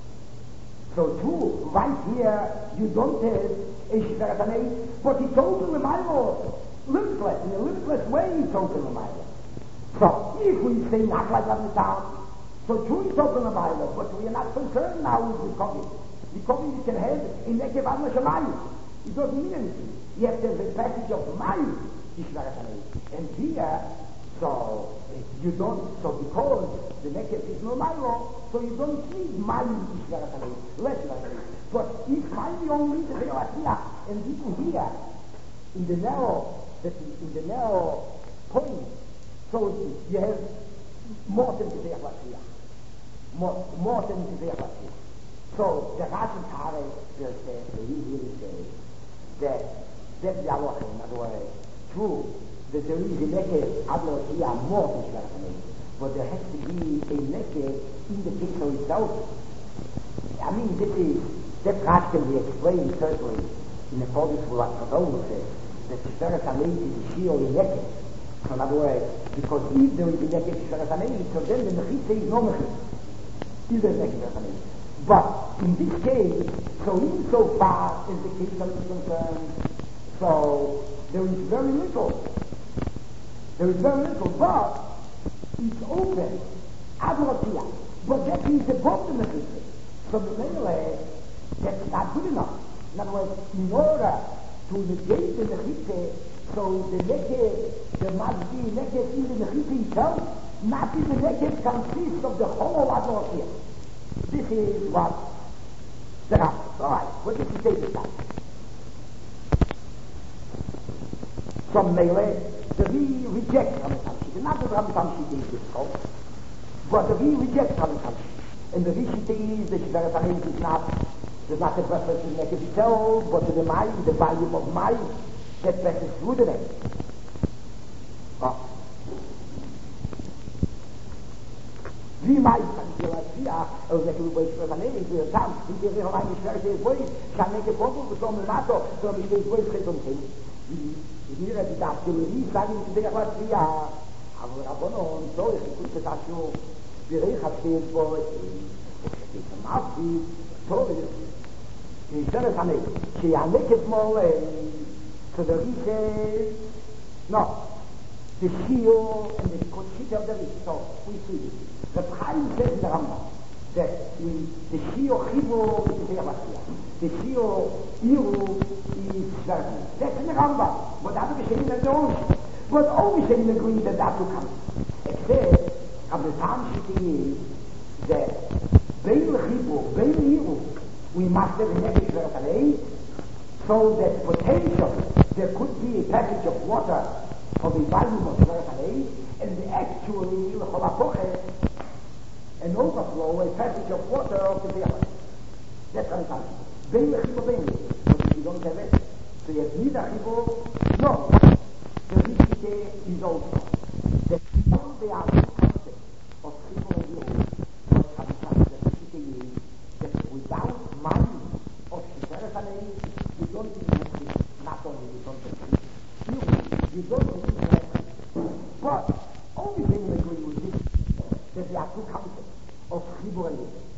Speaker 1: So too, right here, you don't have a shverach hanei, but it's open the Milo, limitless, in a limitless way it's open the Milo. So if we say not like on the town, so too it's open the Milo, but we are not concerned now with the COVID. The COVID you can have in negative on the Shemayim. It doesn't mean anything. You have to have a passage of Mayim, shverach hanei. And here, so you don't, so because the negative is no Milo, so you don't need Mayim shverach hanei, less shverach hanei. But if Mayim only the Shverach, and even here, in the narrow point, so you have more than the Shverach, more than the Shverach. So the Rashi Tare will say, so he really says that the halacha, in other words, true, that there is a naked Adler here more than Shverach, but there has to be a naked in the picture itself. I mean, that part can be explained certainly in accordance with what Chazal says, that Shverach is the shield in naked. So in other words, because if there is a naked Shverach, so then the Mechitza is no Mechitza. Is there a naked Shverach? But in this case, so insofar as the case is concerned, so there is very little. There is very little, but it's open. Adolatia. But that is above the Mechitza. So the Mele, that's not good enough. In other words, in order to negate the Mechitza, so the naked, there must be naked in the Mechitza itself, not in the naked consists of the whole Adolatia. This is what the Rav. All right, what did he say this time? Some Mele, the V rejects Rabbi Tamshit. Not that Rabbi Tamshit is difficult, but the V rejects Rabbi Tamshit. And the Rishite is the Shverach Hareis is not, there's not a preference in Neked itself, but to the Mayim, the volume of Mayim, that passes through the Neked. Wie Mayim kann ich hier erzählen, also Neked über Shverach Hareis, wie Tam, wie die Rehorein Shverach Hareis Bois, kann Neked Foto, so ein Mato, so ein Neked Bois geht Kind. Wie mir die Dachgemerie sagen, die der Erzähler, aber Rabbonon, so, ich gucke das schon, Birich hat steht vor, ich am Abdi, so ist es. Ich sage es an mich, sie anlegt mal zu der Rieche, no, the Shio and the Kochita of the Rieche, so we see it. The Chaim says in the Rambam that the Shio Chivo is the Yavasya, the Shio Iru is Shverach. That's in the Rambam, but that's the Shem in the Ocean. But always Shem agrees that that will come. Except of the Tamshit is that Bein Lechibu, Bein Iru, we must have a negative Shverach, so that potential there could be a package of water of the volume of Shverach, and actually an overflow, a passage of water of the Be'er. That's what it is. Bein Lechibu, Bein Iru. But if you don't have it, so you have neither Chibu, no. The Rishite is also that all the other of people of the old, what comes the Rishite is that without money of Shverach, you don't even have it. Not only you don't have it, you don't even have it. But only thing we agree with this, that there are two concepts of Chibur and Yid.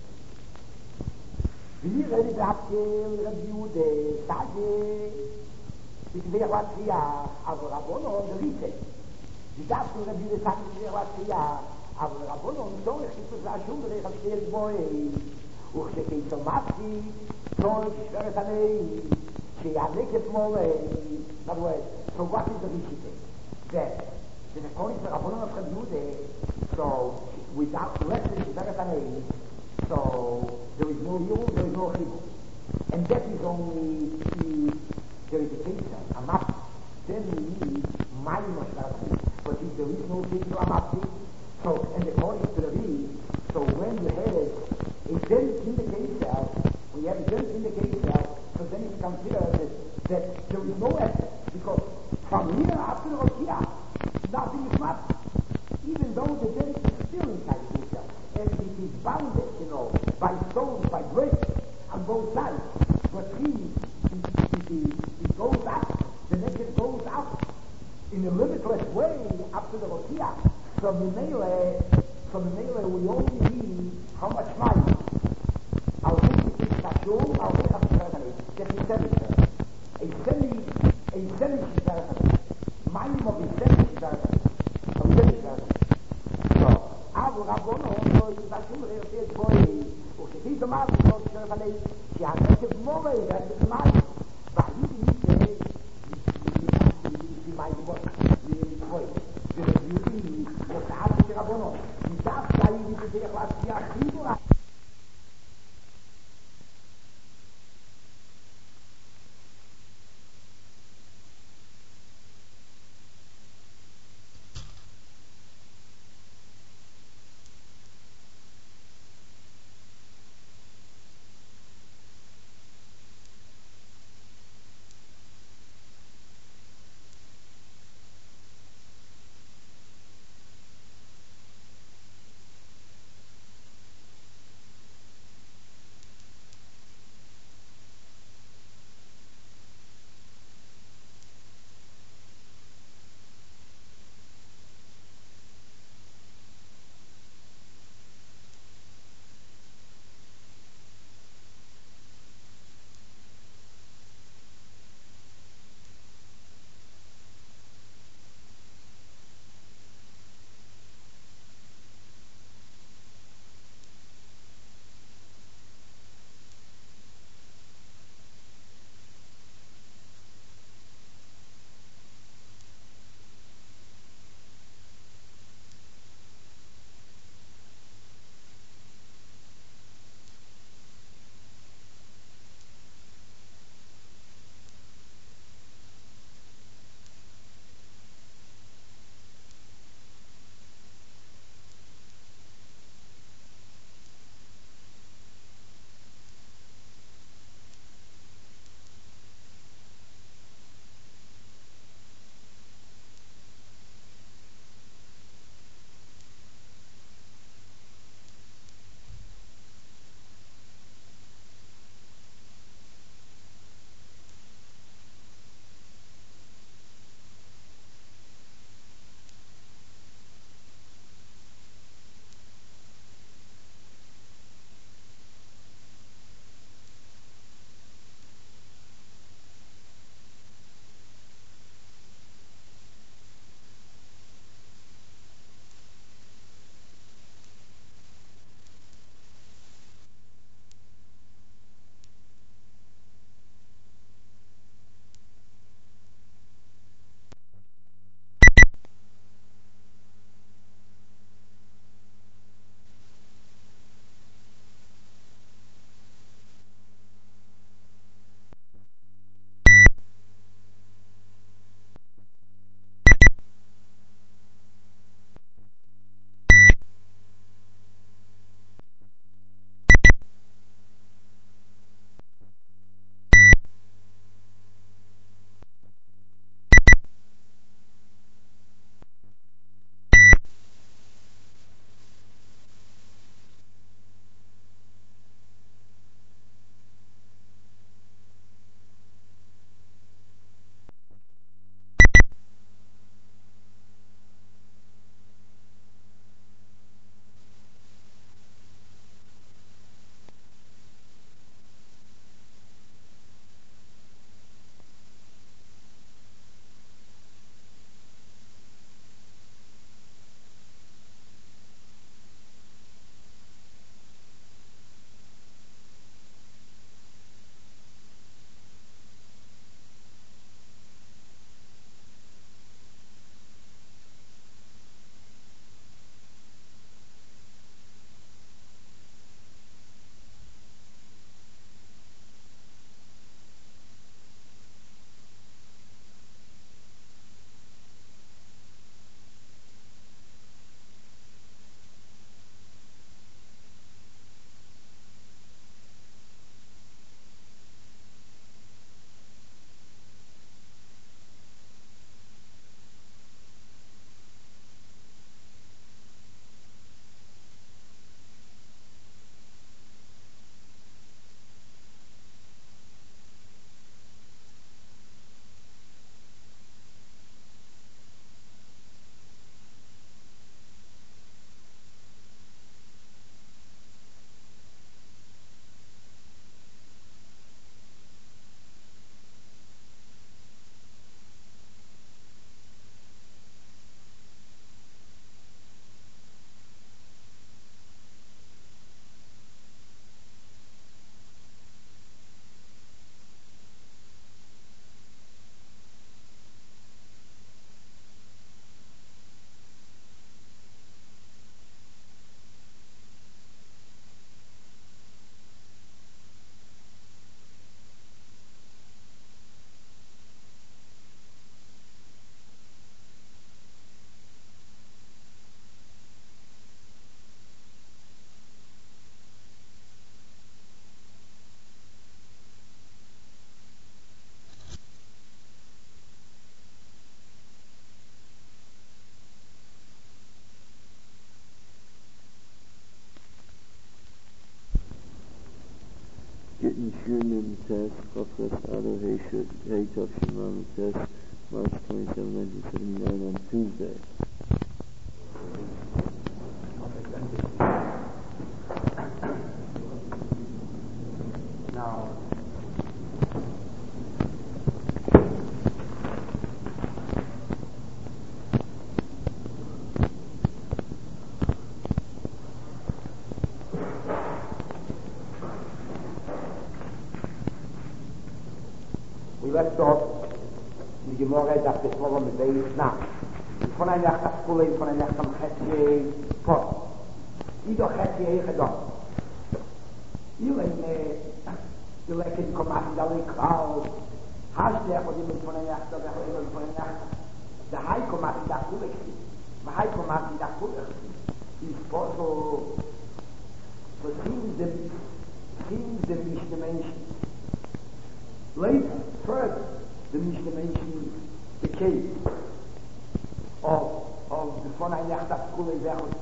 Speaker 1: Wir reden Rabkel, Rabjude, Sage, ich wäre was hier, aber Rabbonon, der Rieche. Die darfst du Rabjude sagen, ich wäre was hier, aber Rabbonon, so ich gibt es eine Schule, ich habe stellt boi, und ich gehe zum Mafti, so ich schwere es an ein, ich habe nicht mal, na du weißt, so what is the Rieche? That, according to Rabbonon of Rabjude, so without less than schwere es an ein, so there is no Yul, there is no Chibur. And that is only if there is a case, a map, then we need Mayim of Shverach. But if there is no case of a map, so, and according to the Ri, so when you have a dent in the case cell, when you have a dent in the case cell, so then it's considered that there is no effort, because from here up to the Rokia, nothing is mapped. Even though the dent is still inside the case cell, and it is bounded, by stones, by bricks, on both sides. But it goes up, the naked goes up in a limitless way up to the Rokia. From the Mele, we only need how much money? I'll take it Tashum, I'll take up Shverach. That is a semi-Shverach. Money of a semi-Shverach. So, Abu Rabbonon, so it's Tashum, they say, boy, וכפי תאמר, זאת שרף עלי, שהנקב מורה, זה מים, והיו לי מים בו, ולכוי, ולכוי, וקעת שרבונו, ודווקא היו לי בדרך להציע הכי גורל.
Speaker 4: Shunim Test, Chafras Adar Heitov Shimam Test, March 27, 1979, on Tuesday.
Speaker 1: Now, we left off the Gemara that the Torah Medei now. Von einer Nacht auf Kule, von einer Nacht am Chetze Pot. Ido Chetze Eichadon. You like it come out in the cloud. Hashtag for the von einer Nacht, oder von einer Nacht. The high come out in the Kule. The high come out in the Kule. Is also for seeing the Mishnah mentioned. Later, further, the Mishnah mentions the case of the von einer Nacht auf Kule,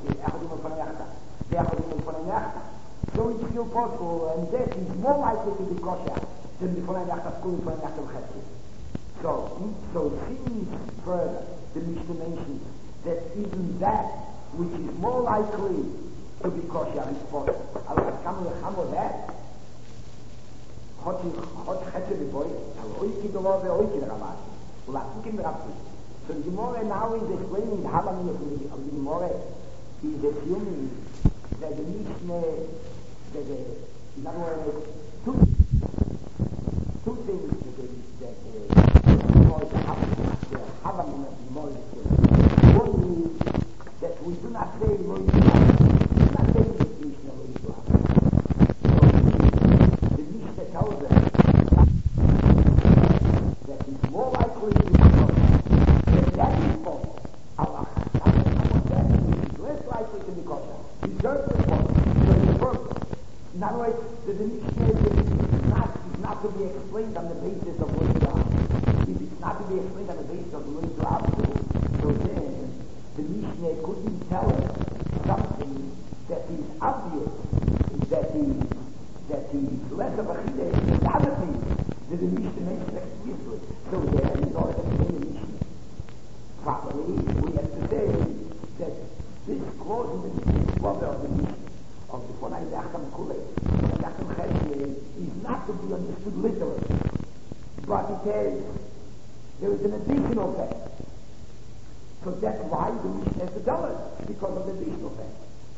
Speaker 1: so it's still possible, and that is more likely to be kosher than the von einer Nacht auf Kule, von einer Nacht am Chetze. So seeing further, the Mishnah mentions that even that which is more likely to be kosher is possible. Allah, come with that. Hot Chetze beboy, Aloiki the law, the Oiki the Ramash, Ulakukim the Rabbi. So the Gemara now is explaining the Habami of the Gemara is assuming that the Mishnah, in other words, two things that the Gemara is the Habami of the Gemara is assuming. One is that we do not say Lo Yisrael. We do not say the Mishnah Lo Yisrael. So the Mishnah tells us that it's more likely to be kosher. That is false. Allah. That is less likely to be kosher. It's certainly false. So it's false. In other words, the Mishnah is not to be explained on the basis of what you are. If it's not to be explained on the basis of what you are, so then the Mishnah couldn't tell us something that is obvious, that is less of a chiddush than the other things that the Mishnah mentions explicitly. So there is all explain the Mishnah. Properly, we have to say that this clause in the Mishnah of the Mishnah of the von einer Nacht am Kule, von einer Nacht am Chetze, is not to be understood literally, but there is an additional fact. So that's why the Mishnah has to tell us, because of the additional fact.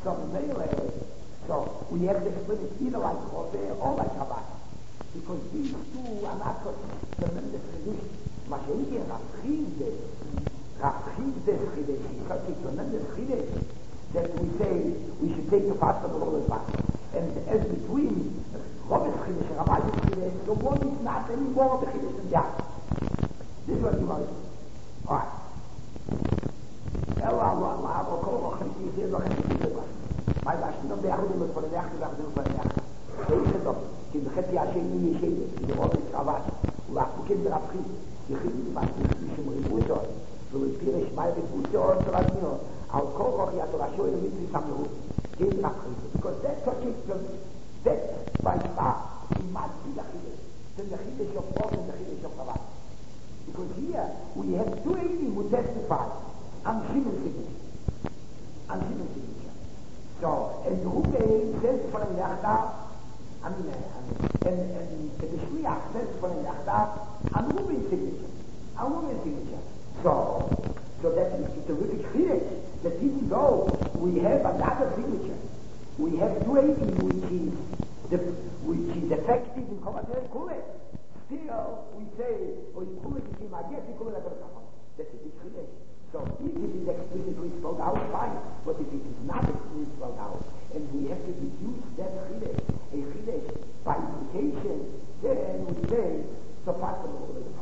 Speaker 1: So we have to explain it either like Choseh or like Chabad, because these two are not such tremendous chiddush. Mashiach Rav Chizdes chiddush is such a tremendous chiddush that we say we should take the fast of the Lord's fast. And as between Rabbi's chiddush and Rabbi's chiddush, the one is not any more of the chiddush than the other. This is what you want. All right. Allah, כל רוחם תהיה לכם תהיה. מה יבשנו ביחד עם כל היחד ויחד עם כל היחד. זה יחד. כי בחצי השני יש יחד. זה רוב יצרבש. ולהפוקים ברבחים. יחיד מבשנו שמרים בוטות. ולפירש מי בבוטות שלנו. על כל רוחי התורה שואל ומצרי סמרו. כן רבחים. because that's what it's that by far. It must be the chiddush. Then the chiddush of God and the chiddush of Chabad. Because here we have two eighteen who testify. I'm human signature. So, and Ruben says for a Yachta, and the Shliach says for a Yachta, I'm Ruben's signature. So that is a really clear that even though we have another signature, we have 280 which is effective in Komatei Kule. Still, we say, Kule is him, I guess Kule is that's a big clear. So if it is explicitly spelled out, fine. But if it is not explicitly spelled out, and we have to deduce that chiddush, a chiddush by implication, then we say, so far from the Lord.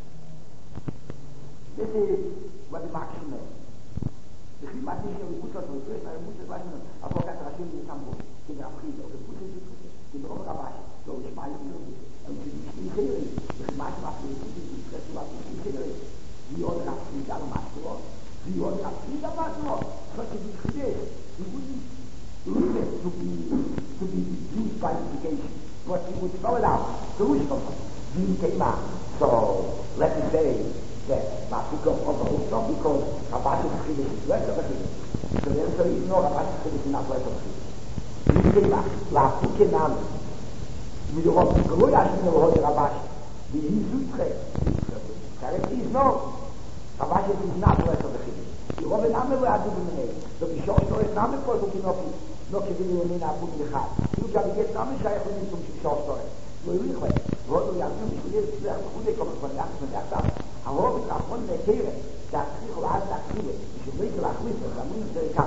Speaker 1: This is what the maxim is. The Chimah Tisha, we put us with this, and we put us with a Bokat Rashim in Sambo, in the Afrika, we put us in the Roma Rabash, so we smile in the and we say, the Chimah Tisha, we put us in the the other Afrika Maslo, the other Afrika Maslo, such a big chiddush, he wouldn't leave it to be used by implication. but he would spell it out. So which one? He came out. So let me say that Mafika also because Rabbash's Chiddush is less of a Chiddush. So the answer is no, Rabbash's Chiddush is not less of a Chiddush. He came out. La'afuke Nam. Midorot, Golo Yashmin Lohot Rabbash. The Yizutre. Correct is no. Rabash is not less of a Chiddush. The Rove Name will have to be made. So the Shosh Torah is Name for Kinoki. No Kivili Yemin Abu Michal. You can get Name Shayach Yemin from Shosh Torah. So you will Rove Yashmin Shulil Tzlech Chudei Komak Von Yachs Von Yachsam. הרוב האחרון בהכירה, להצליח לעד להקריבה, בשביל להחליף את המין זה כאן.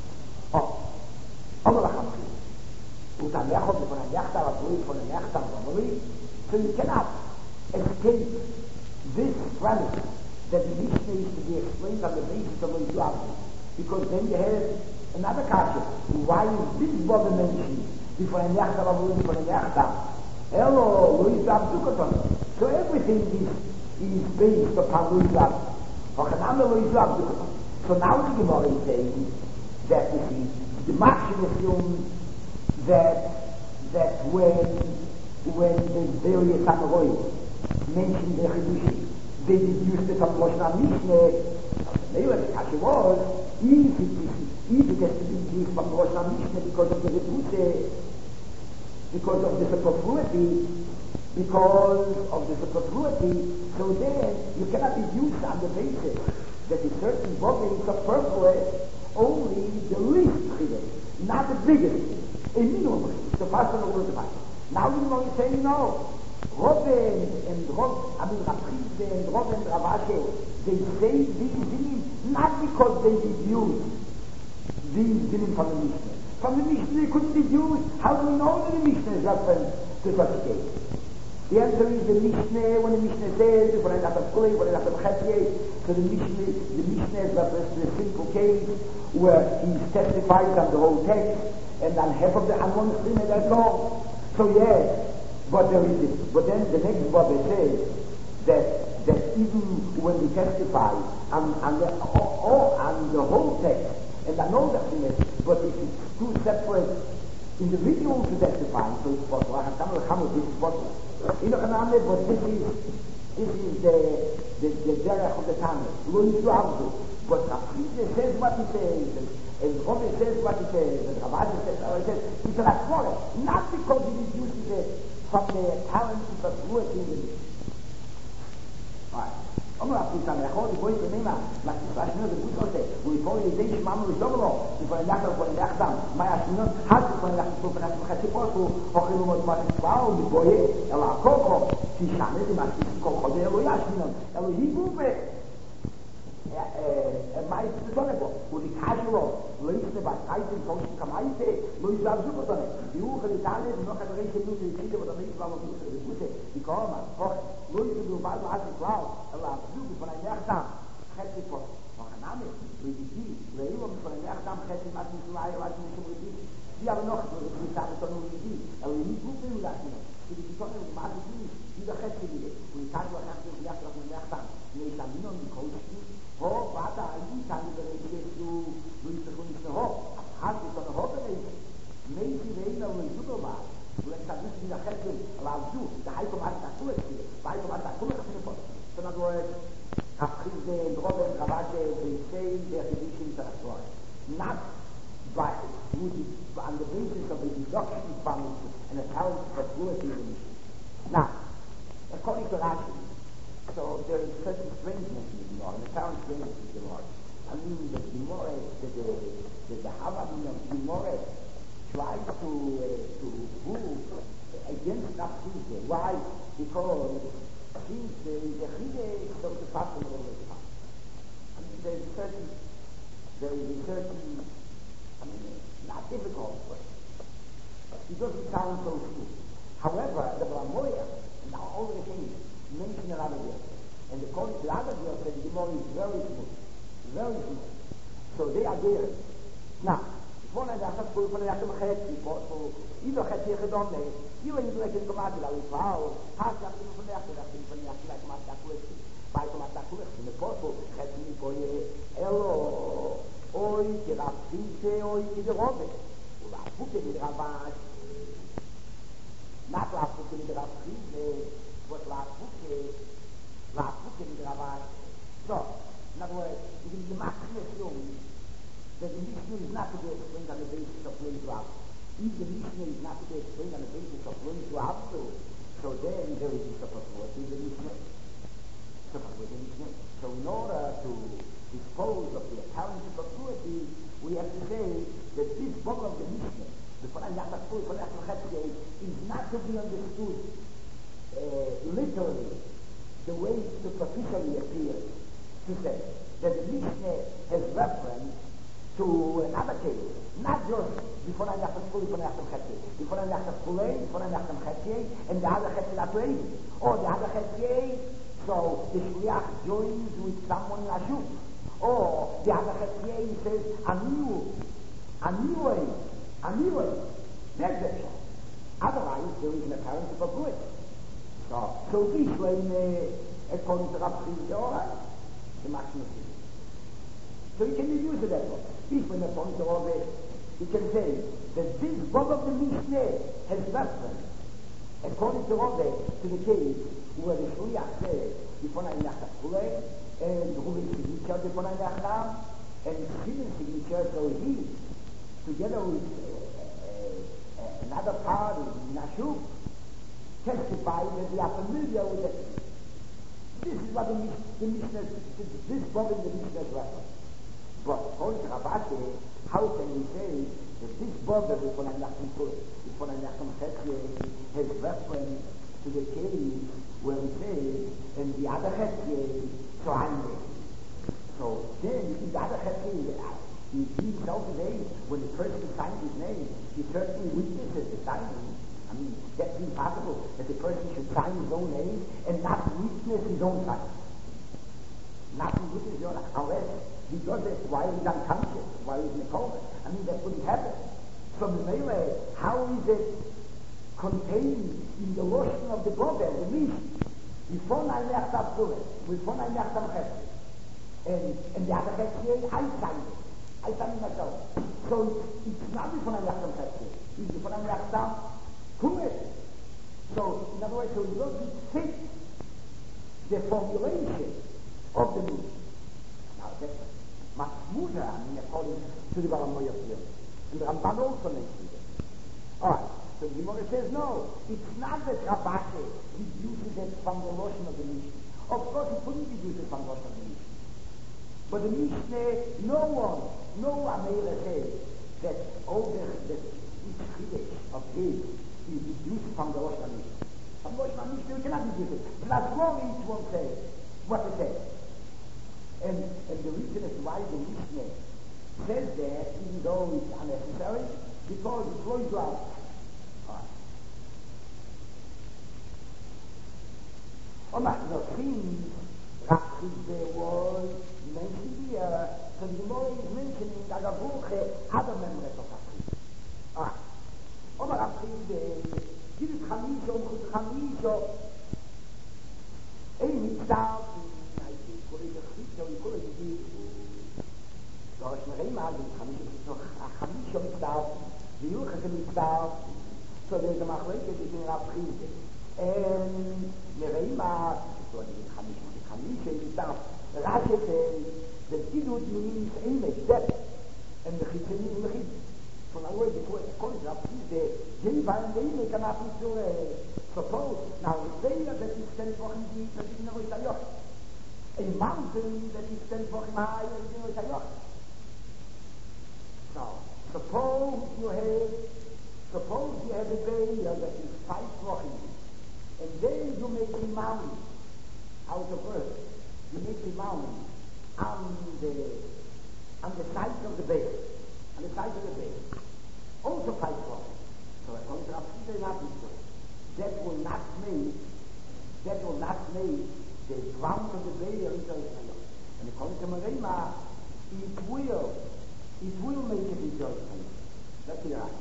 Speaker 1: אומר לך המחליף. הוא תניח אותו ונניח את הרבוי, ונניח את הרבוי, so you cannot escape this premise that the Mishnah is to be explained on the basis of what you have. Because then you have another question. Why is this bother mentioned before naniach את הרבוי, ונניח את Hello, Louis Abdukaton. So everything is based upon Louis Abdukaton. So now the Gemara is saying that you see, the maximum assumes that when the various Amoroim mentioned the Chidushim, they deduced it from Lashon Mishneh. Anyway, the question was, if it has to be deduced from Lashon Mishneh because of the Rebute, because of the superfluity, so then you cannot deduce on the basis that a certain body is superfluous only the least chiddush, not the biggest chiddush, a minimum chiddush, the first one over the first. Now you know you're saying no. Rove and Ravashe, they say these dinim not because they deduce these dinim from the Mishnah. From the Mishnah they couldn't deduce. How do we know that the Mishnah is reference to such a case? The answer is the Mishnah, when the Mishnah says, when I got a play, when I got a chetye, so the Mishnah is reference to a simple case where he testifies on the whole text and on half of the Hamon Slim and that's all. So yes, but there is it. But then the next brother says that even when we testify on the whole text and on all the things, but if it's two separate individuals to testify, so it's possible. This is possible. But this is the derech of the Tanakh. Lo yisu avdu. But Rafide says what he says, and Rove says what he says, and Ravashe says what he says. It's an akmore, not because he deduces it from the talent of fluency in the Mishnah. Alright. אומר הפריסה, יכול לבוא את הנאמה, לתקופה השנייה זה גוש עושה, ולפעול לידי שמענו לשאול לו, לפעול נלך לפעול נלך דם, מה היה השנייה? חד לפעול נלך לפעול פנס וחצי פוסו, אוכלו מאוד מה נצבעו, לבויה, אלא הקוקו, שישנה זה מספיק קוקו, זה אלו ישנייה, אלו היגובה, מה יצטטון בו, ולקחשו לו, לא יצטבע, חייתם תושם כמייתה, לא יזעזו אותנו, יהיו חליטנה, ונוח הדרי שלנו שיצידה ודמי כבר לא תוצא, וקוצה, יקרומה, לא יצטבעו בעד לעד בכלל, אלא עבדו בפני נחתם, חצי פה, וחנמי, רדידי, ראילו בפני נחתם, חצי מעטים שלאי, אלא שמשום רדידי, die aber noch so die sagen so nur die aber nicht gut will lassen die sagen mal die der Gäste die und ich kann doch nach dem Jahr noch mehr sagen nicht am nur die Kosten ho warte eigentlich kann ich das du ist doch nicht so hat ich doch hoch nicht die reden aber so war und dann kann ich die Gäste lauf du da halt kommt das gut weil kommt das gut so dann wird Afride Robben Ravashe they say that the mission is not by on the basis of the deduction from an account for fluency in the Mishnah. Now, according to Rashi, so there is certain strangeness in the Gemara, an apparent strangeness in the Gemara. I mean, the Gemara, the Havadim of the Gemara tries to prove against Nafside. Why? Because since there is a chide, so to pass on all the time. I mean, there is a certain not difficult, but it doesn't sound so true. However, the Blamoya, now all the things mentioned in other words, and according to other words, the Gemara is very smooth. So they are there. Now, one of the other people, one of the other people, either had here done it, even if you like to come out, I will follow, half the other from the other, like Matakulesi, by Matakulesi, the Porto, had me for hello. Oi, che Rafide, oi, che Robbe. Und Rafute mit Ravash. Not to. So then there is a performance in the Mishnah. So in order to dispose of the apparent superfluity, we have to say that this bubble of the Mishnah, the is not to be understood literally, the way it superficially appears to say that the Mishnah has reference to another case, not just before I left the school, before I left the Pulei, before I left the Chetye, and the other Chetye Latoevi, or the other Chetye, so the Shliach joins with someone in Ashuk, or the other Chetye says, Amiway, that's it. Otherwise, there is an apparent superfluity. So this way, according to Rav Chizda, all right, the maximum is. So you can reduce it that way. This way, according to all this, you can say that this book of the Mishnah has reference, according to all this, to the case where the Shliach says, before I left the Pulei, and Ruben's signature before I left them, and Shimon's signature, so he, together with another party, Nashuk, testified that they are familiar with it. This is what the Mishnah, this book in the Mishnah is reference. But according to Rabate, how can we say that this book that before I left the Pulei, before I left the Chetye, has reference to the case where we say, and the other Chetye, so I'm there. So then, the other Chetye, he himself today, when the person signs his name, he certainly witnesses the signing. I mean, that's impossible that the person should sign his own name and not witness his own sign. Not witness his own, unless he does it while he's unconscious, while he's in a coma. I mean, that wouldn't happen. So the melee, how is it contained in the lotion of the brother, the Mishnah? Before I left up to it, before I left up Chetye, and the other Chetye, I signed it. I signed it myself. So it's not before I left up Chetye, it's before I left up to it. So, in other words, so it doesn't fit the formulation of the Mishnah. Now, that's much smoother, I mean, according to the Baramoya here. And the Ramban also mentions it. Alright, so the Gemara says, no, it's not that Rabate deduces it from the lotion of the Mishnah. Of course, he couldn't deduce it from the lotion of the Mishnah. But the Mishnah, no Amela says that each Chiddush of his is deduced from the lotion of the Mishnah. From the lotion of the Mishnah, you cannot deduce it. Plus one each won't say what it says. And the reason is why the Mishnah says that, even though it's unnecessary, because it flows you out. Alright, now since Rav Chizda was mentioned here, so the Gemara is mentioning Agavuche, other members of Rav Chizda. Alright. Rav Chizda, give it Chamisho, ein mitzvah, Rosh Merima, Chamisho mitzvah, the Yuchas mitzvah, so there's a machlekes between Rav Chizda and Merima, so Chamisho mitzvah. Rashi says that Gidut means Emek, depth, and the Chitzah means Mechid. So in other words, according to Rav Chizda, Gilva and Emek are not to suppose. Now, the day that is 10 Wochen deep, that is never Italiot. A mountain that is 10 Wochen high, that is never Italiot. Now, suppose you have a bay that is 5 Wochen deep, and then you make a mountain out of earth. You make a mountain on the side of the bay, also 5 Wochen. So according to Rav Chizda, that will not make the ground of the bay into Israel. And according to Merima, it will make it into Israel. That's the right.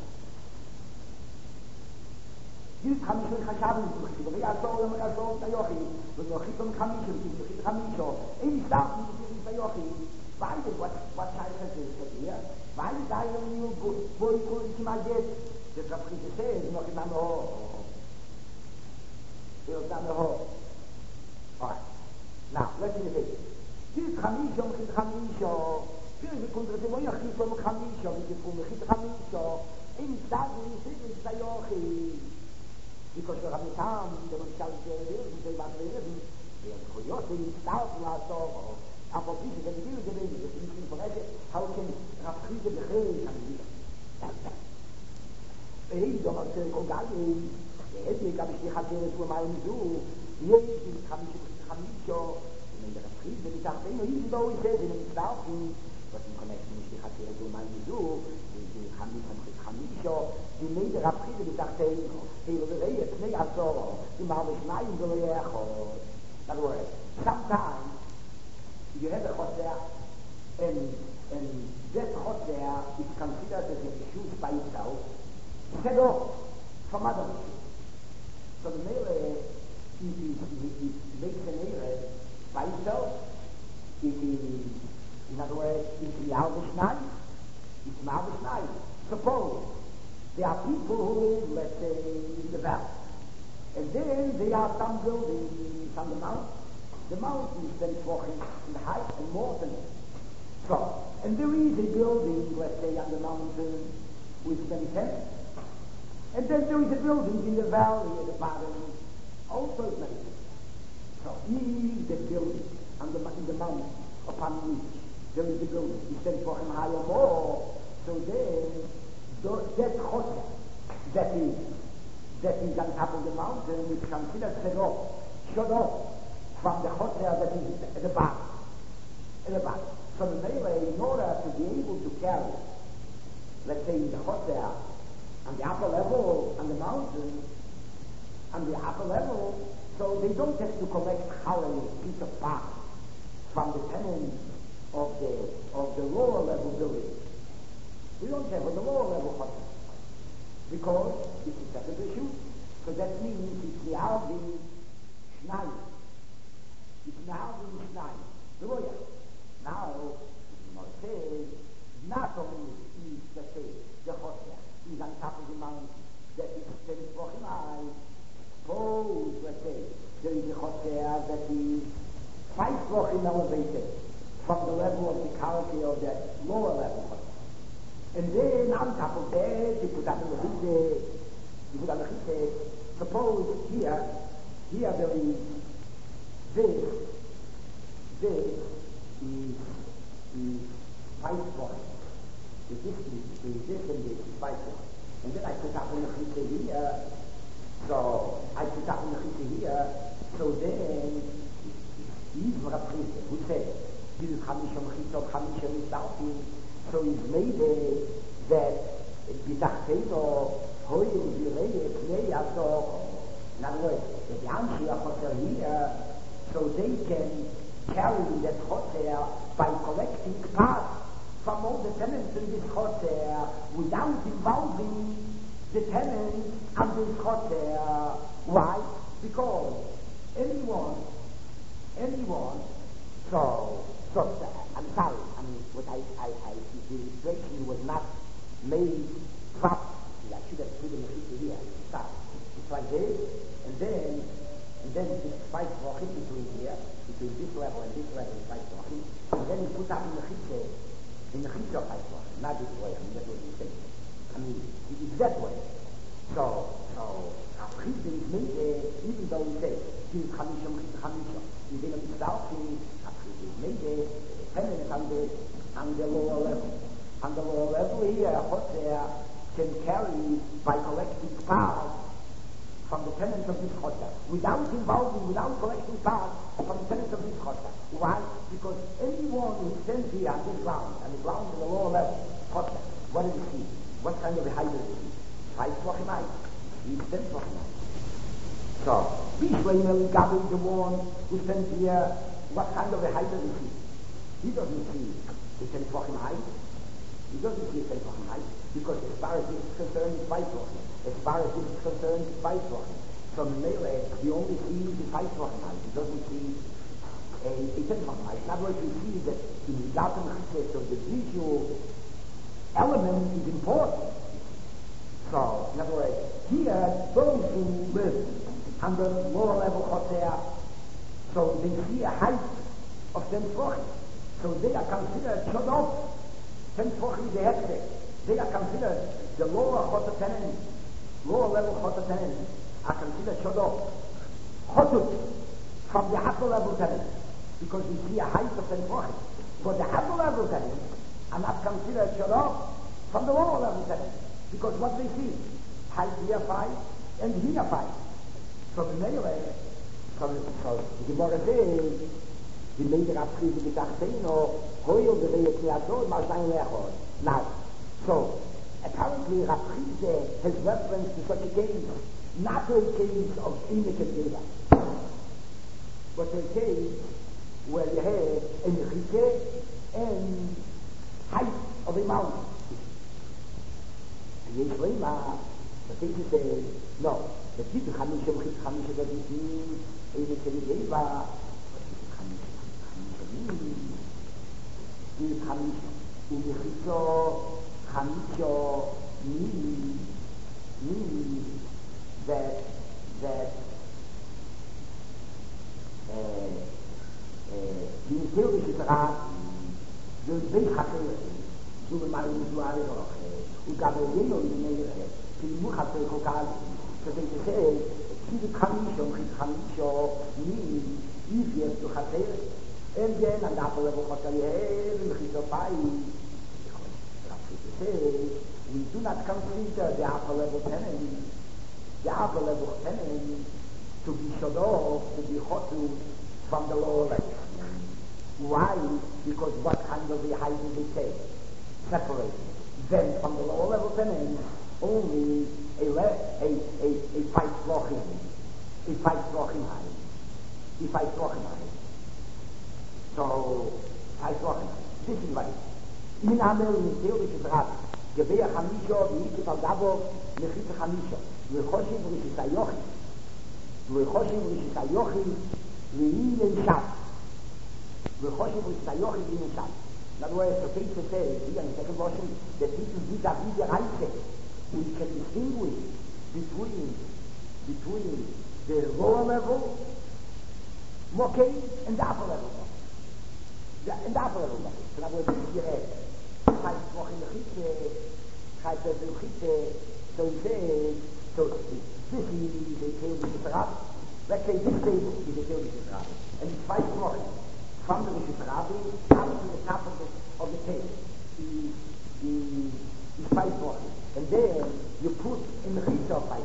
Speaker 1: Gilf Chamisho Chashavim, V'chidri Asor Tayochi, V'nochitom Chamisho, V'chid Chamisho, Ein Starten, V'chid Tayochi, beide, what Shaykha says here, beide Teilen, wo ich wohl nicht mal geht, das Rav Chizda says, noch in Name Ho. Alright. Now, let's see this. Gilf Chamisho, V'chid Chamisho, V'chid Chamisho, V'chid Chamisho, Ein Starten, V'chid Tayochi, because the Ramitam, the Mishal Jerevir, they want to live, they are Koyote, Stout, Lasso, Apple Pieces, and the Baby, the Thinking for Edge, how can Rafride the Hay come here? Hey, don't want to go Gali, the Edge, I'm still happy to my zoo, yes, it's Hamisho, and the Rafride, the Tarpin, even though he says in the Stout, but in connection with the Hatir to my zoo, the Hamisho, die mede Rafride mit Tarpin, he will lay it, they are so, the Marvish Nine, the Lecho. In other words, sometimes you have a hot there, and that hot there is considered as a issue by itself, set off from other issues. So the Mele, it makes an error by itself. It is, in other words, it's Marvish Nine. It's Marvish Nine. Suppose there are people who live, let's say, in the valley, and then there are some buildings on the mountain. The mountain is then walking in height and more than it. So, and there is a building, let's say, on the mountain with many tenants. And then there is a building in the valley at the bottom, also with many tenants. So, is the building in the mountain upon which there is a building, is then walking higher more. So then, that hotel that is on top of the mountain is considered shut off from the hotel that is at the bottom. So the Mele, in order to be able to carry, let's say in the hotel, on the upper level, on the mountain, on the upper level, so they don't have to collect a piece of bark from the tenants of the lower level building. We don't have the lower level hotel because it's a separate issue. So that means it's the Alvin Schneider. It's now the Schneider. The lawyer. Now, it says, not only is, let's say, the hotel is on top of the mountain that is 10 blocks high. Suppose, let's say, there is a hotel that is 5 blocks elevated from the level of the quality of that lower level hotel. And then on top of that, you put on the chite, suppose here there is this is 5 blocks. This and this is 5 blocks. And then I put up on the chite here, so then these were who said, this is Chamisham is doubting, so it's made that Bitachteno, Hoyim, Vireye, Pnei, so in other words, the Anshia hotel here, so they can carry that hotel by collecting parts from all the tenants in this hotel without involving the tenants of this hotel. Why? Because anyone, so I'm sorry, what the illustration was not made properly. I should have put in the picture here. Sorry. It's like this, and then this 5 blocks between here, between this level and this level is 5 blocks, and then you put up in the chite of 5 blocks, not this way. That's what you say. It's that way. So our chite is made, even though we say, this is Chamisham, you didn't be doubting, our chite is made, dependent on the lower level. On the lower level here, a hotel can carry by collecting parts from the tenants of this hotel, without collecting parts from the tenants of this hotel. Why? Because anyone who stands here on this ground, on the ground of the lower level hotel, what does he see? What kind of a height does he see? 5 blocks high. He's 10 blocks high. So, Bishleimel Gabi, the one who stands here, what kind of a height does he see? He doesn't see the 10 blocks high. He doesn't see a 10 blocks high, because as far as this is concerned, it's 5 blocks. As far as this is concerned, it's 5 blocks. From Mele, he only sees the 5 blocks high. He doesn't see a 10 blocks high. In other words, you see that in the Gatan Chesed, so the visual element is important. So, in other words, here, those who live on the lower level hotel, so they see a height of 10 blocks. So they are considered shut off. 10 blocks is the hectare. They are considered the lower level hotel tenants I consider Shodo Chotut from the upper level tenant, because we see a high percent profit. But the upper level tenant, I'm not considered Shodo from the lower level tenant, because what they see, high here 5 and here 5. So the Meile, so the Gemara says, die Meile abschließen gedacht, Hoyo the Reye Kreator, Marzain Lechor. Now, so, apparently Raprise has reference to such a case, not to a case of Enoch and Geva, but a case where you have a Mechike and height of a mountain. And Yisrael, the teacher says, no, the teacher Chamisha that is means Enoch and Geva, die Chamisha, Umechiso, Chamisho, means that die theorische Verraten, durch Beichachel, so wie man in Duale noch, und gab Jeno in die Nähe, die Muchachel Kokal, so wenn sie sagen, die Chamisho, means, if you have to Chachel, and then an upper level hotel, we do not consider the upper level tenant, to be shut off, to be hotel from the lower level. Why? Because what kind of the height do they say? Separate. Then from the lower level tenant, only a 5 blocking height. So, heißt Wochen. Das ist weit. In Amel, in theorische Draht, Gewehr Chamisho, wie ich auf Dabo, Mechitze Chamisho. Lechoshin, wo ich es Ayochi. Wie in Shab. In other words, the thing to say, here in the second version, that this is vis-a-vis the Reiche. We can distinguish between the lower level, Mokei, and the upper level. In der Abwehr, in other words, hier heißt noch in der Chitte, heißt in der Chitte, so he says, so this is the theorische Verrat. Let's say this stage is the theorische Verrat. And it's 5 blocks from the Verrat down to the top of the tape. Is 5 blocks. And then you put in the Chitte of 5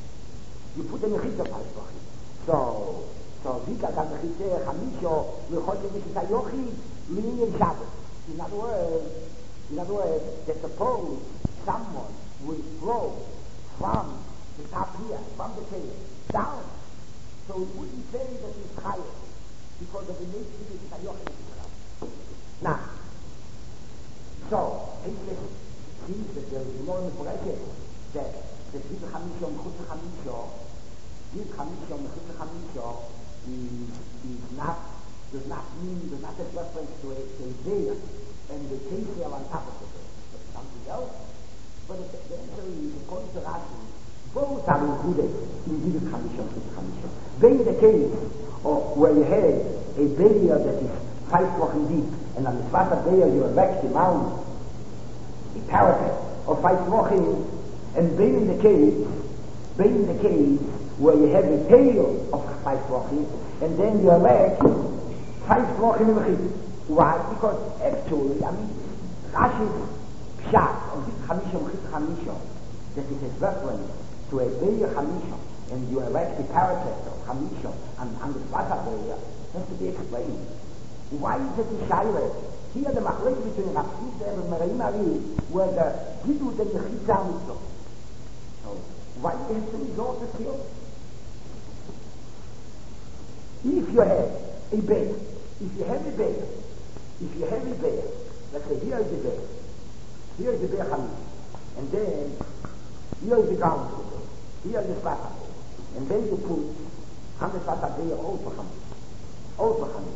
Speaker 1: blocks. So Vika can say Chamisho, Lechoshin Vishis Ayochi, Linian Shabbos. In other words, that suppose someone will flow from the top here, from the table, down. So we wouldn't say that it's higher, because of the nature of Vishis Ayochi. Now, so, it seems that there is more information that the Vika Chamisho and Chutza Chamisho, Vika Chamisho and Chutza Chamisho, does not have reference to a veil and the tail on top of the veil. It's something else. But the answer is, according to Rashi, both are included in Vivek Chamishon. Being the case where you have a veil that is 5 blocks deep, and on the Svata veil you erect a mound, a parapet of 5 blocks, and being the case where you have a tail of 5 blocks, and then you erect 5 blocks in the Mechit. Why? Because actually, Rashi's Pshat of this Chamisho, that it is reference to a Beir Chamisho, and you erect the parapet of Chamisho and the Svata Beir, has to be explained. Why is it in Shaila? Here the Machlek between Rapsisa and Meraim Ari, where the Gidud and the Chizah Mitzvah. So, why do you have to resort to kill? If you have a bear, let's say here is the bear Chamish, and then here is the ground, here is the Svata, and then you put on the Svata bear also Chamish.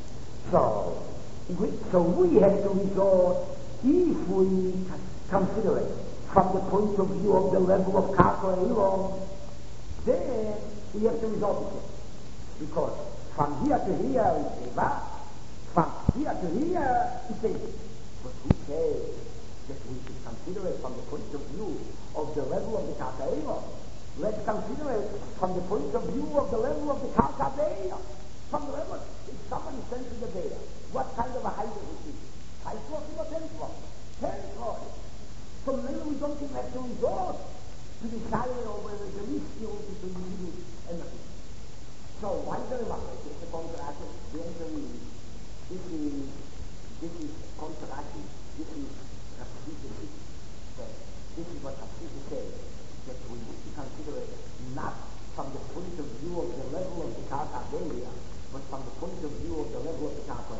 Speaker 1: So we have to resort, if we consider it from the point of view of the level of Kafir Elon, then we have to resort to it. Because from here to here is Eva, from here to here is Eva. But who says that we should consider it from the point of view of the level of the Kafir Elon? Let's consider it from the point of view of the level of the Karka Beya. From the level, if somebody sends in the Beya, what kind of a height is it? 5 floors or 10 floors? 10 floors. So maybe we don't even have to resort to decide over the least field between you and the people. So why do we want it? It's a contract. The answer is, this is contract. This is Rashid. This is what Rashid says, that we need to consider it not from the point of view of the level of the Karka Beya, but from the point of view of the level of the Karka.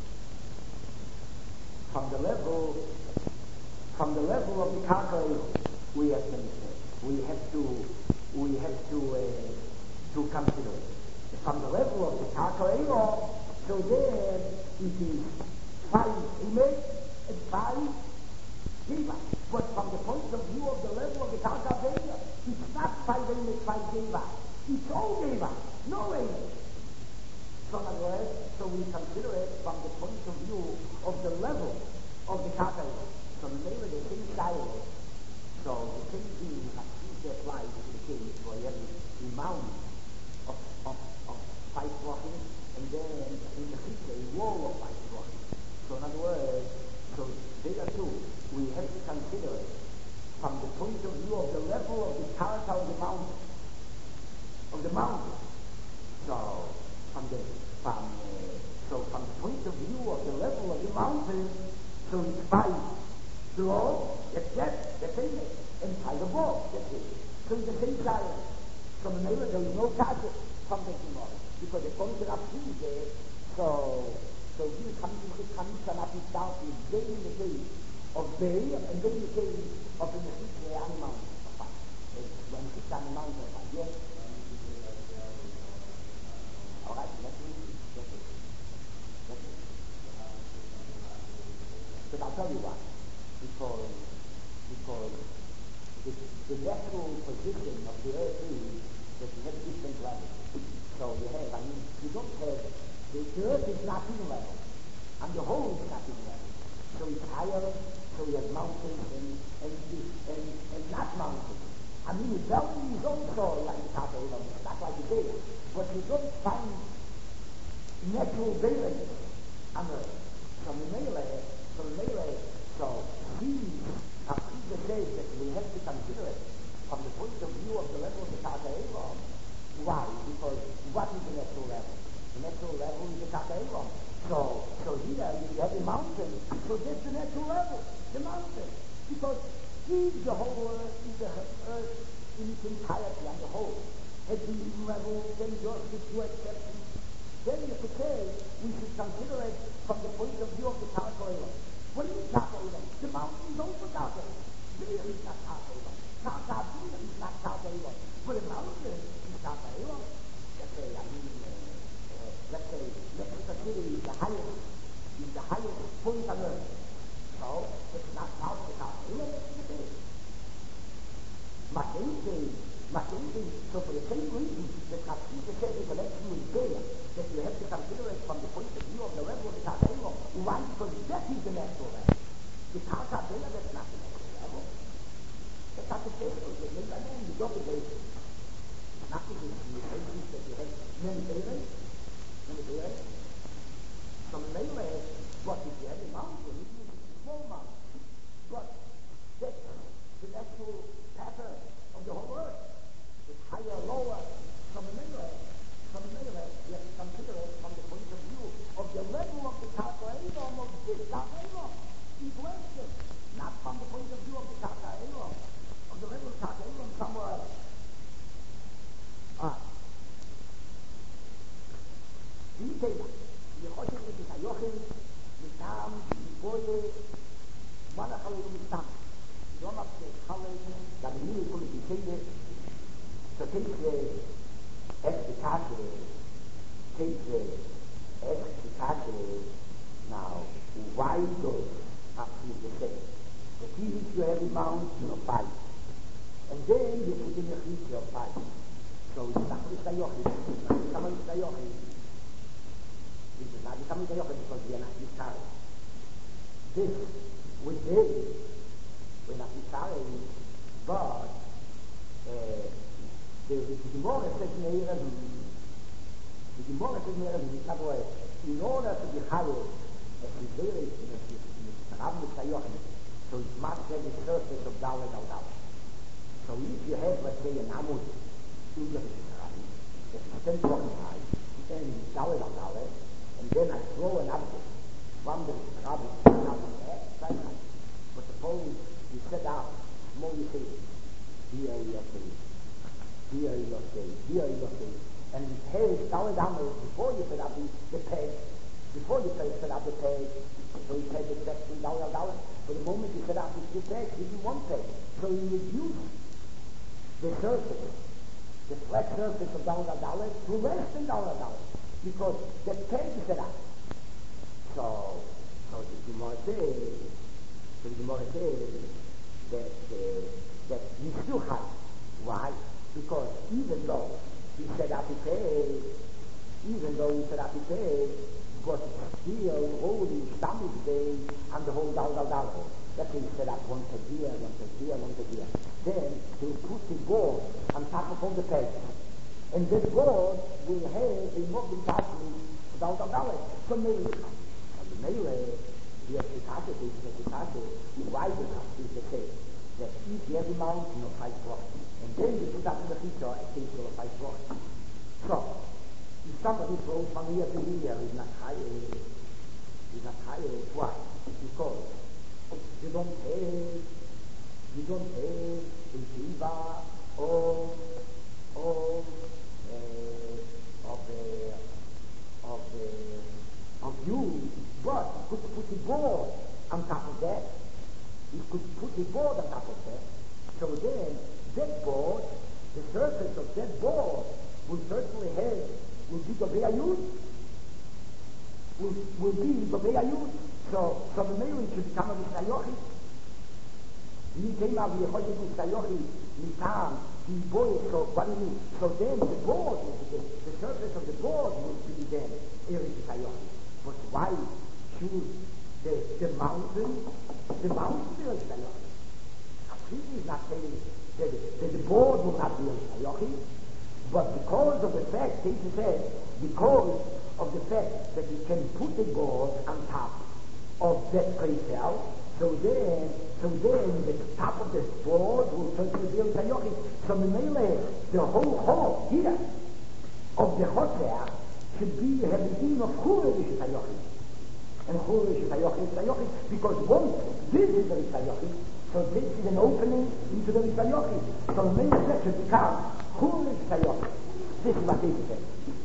Speaker 1: From the level of the Karka, we have to consider it. From the level of the Karka, so there it is 5 image and 5 Giva. But from the point of view of the level of the Karka Beya, it's not 5 image, 5 Giva. It's all Giva, no image. So in other words, so we consider it from the point of view of the level of the Karka. So the name of the same style, so the same thing that applies to the case where you have the amount of 5 blocking, and then in the Chitza, a wall of 5 blocking. So in other words, so there too, we have to consider it from the point of view of the level of the Karka of the mountain. So from the point of view of the level of the mountain, so it's 5 below, that's it, and 5 above, that's it. So it's the same size. So the neighbor, there is no target from the tomorrow, because the point of the there, so here comes to the Kamisa Nati South, is day in the case of Bay, and day in the case of the Mesite animal. When it's on the mountain, yes? All right, let's read it. But I'll tell you what, because the natural position of the earth is that you have different levels. So you don't have, the earth is not in level, and the whole is not in level. So it's higher, so you have mountains and not mountains. I mean, the valley is also like the Karka, it's not like the Beya, but you don't find natural valence on earth. From the melee, so these are the days that we have to consider it from the point of view of the level of the Karka. Why? Because what is the natural level? The natural level is the Karka. So here you have a mountain, so that's the natural level, the mountain. Because if the whole earth is the earth in its entirety on the whole, at the level, then just with two exceptions, then you could say we should consider it from the point of view of the Karka. What is Karka? The mountain is also Karka. Beya is not Karka. Karka Beya is not Karka. But the mountain is Karka. Let's say Mexico is the highest point on earth. So it's not part of the Karka. So for the same reason, the Chassidus says the connection with Beya, that you have to consider it from the point of view of the level of the Karka. Why? Because that is the natural level. The Karka Beya, that's not the natural level. That's not the case. You don't believe it. Not the case. You say that you have many Beyas. From Melee, what if you have a mountain? You use a small mountain. But that's the natural pattern of the whole earth. It's higher, lower. From Melee, you have to consider it from the point of view of the level of the Karka of this Karka in question, not from the point of view of the Karka of the level of Karka somewhere else. You say that. You חושב את היוחד, מטעם, מפויה, מה נחלנו מסתם? לא נפסק חלק, גם אני יכול להתיישב, so take the explicated, now, why does Hafi the same? The key is you have a mountain of 5. And then you put in a feature of 5. So it's not with the yochid, it's not with the yochid. This is not becoming the yochid because we are not Yisrael. This, with this, we're not Yisrael, but the Gemara says in order to be higher, as we say it, in the Rav Mitzayochem, so it must have the surface of Dalet al Dalet. So if you have, let's say, an Amud in the Mitzrayim, that's 10 blocks high, and Dalet al Dalet, and then I throw an object from the Mitzrayim down on that, that's right. But suppose you set out, small you say, here you say, here you say, here you say, and you have Dalet al Dalet before you set up the page, before you set up the page, so you take the text from Dalet al Dalet. For the moment you set up the page, you do one page. So you reduce the surface, the flat surface of Dalet al Dalet to less than Dalet al Dalet, because the page is set up. So the Gemara says that you still have. Why? Because even though he set up the page, but still holding stomach day and the whole Dalet al Dalet. Let's say he set up one page here. Then he'll put the board on top of all the pages. And this board will have a moving attachment to Dalet al Dalet. So maybe, why the top is the same. That if you have a mountain of 5 blocks, and then you put up in the feature a table of 5 blocks. So, if somebody throws from here to here, is not higher. Why? Because you don't have a jiva of you, but you could put the board on top of that. You could put the board on top of that. So then, that board, the surface of that board will certainly will be the Be'ayud. Will be the Be'ayud. So the Meiri should become a Mitzayochem. He came out with a Mitzayochem, Mitam, the boy, so what do you mean? So then the board, the surface of the board will be then Eretz Mitzayochem. But why choose the mountain? The mountain is Eretz Mitzayochem. He is not saying that the board will not be Eretz Mitzayochem, but because of the fact, Casey said, because of the fact that you can put the board on top of that cell, so then the top of the board will certainly be Eretz Mitzayochem. So the whole hall here of the hot there should be have the theme of Churei Mitzayochem. And Churei Mitzayochem, because once this is the Mitzayochem, so this is an opening into the Mitzayochem. So the main section becomes Churei Mitzayochem. This is what they say.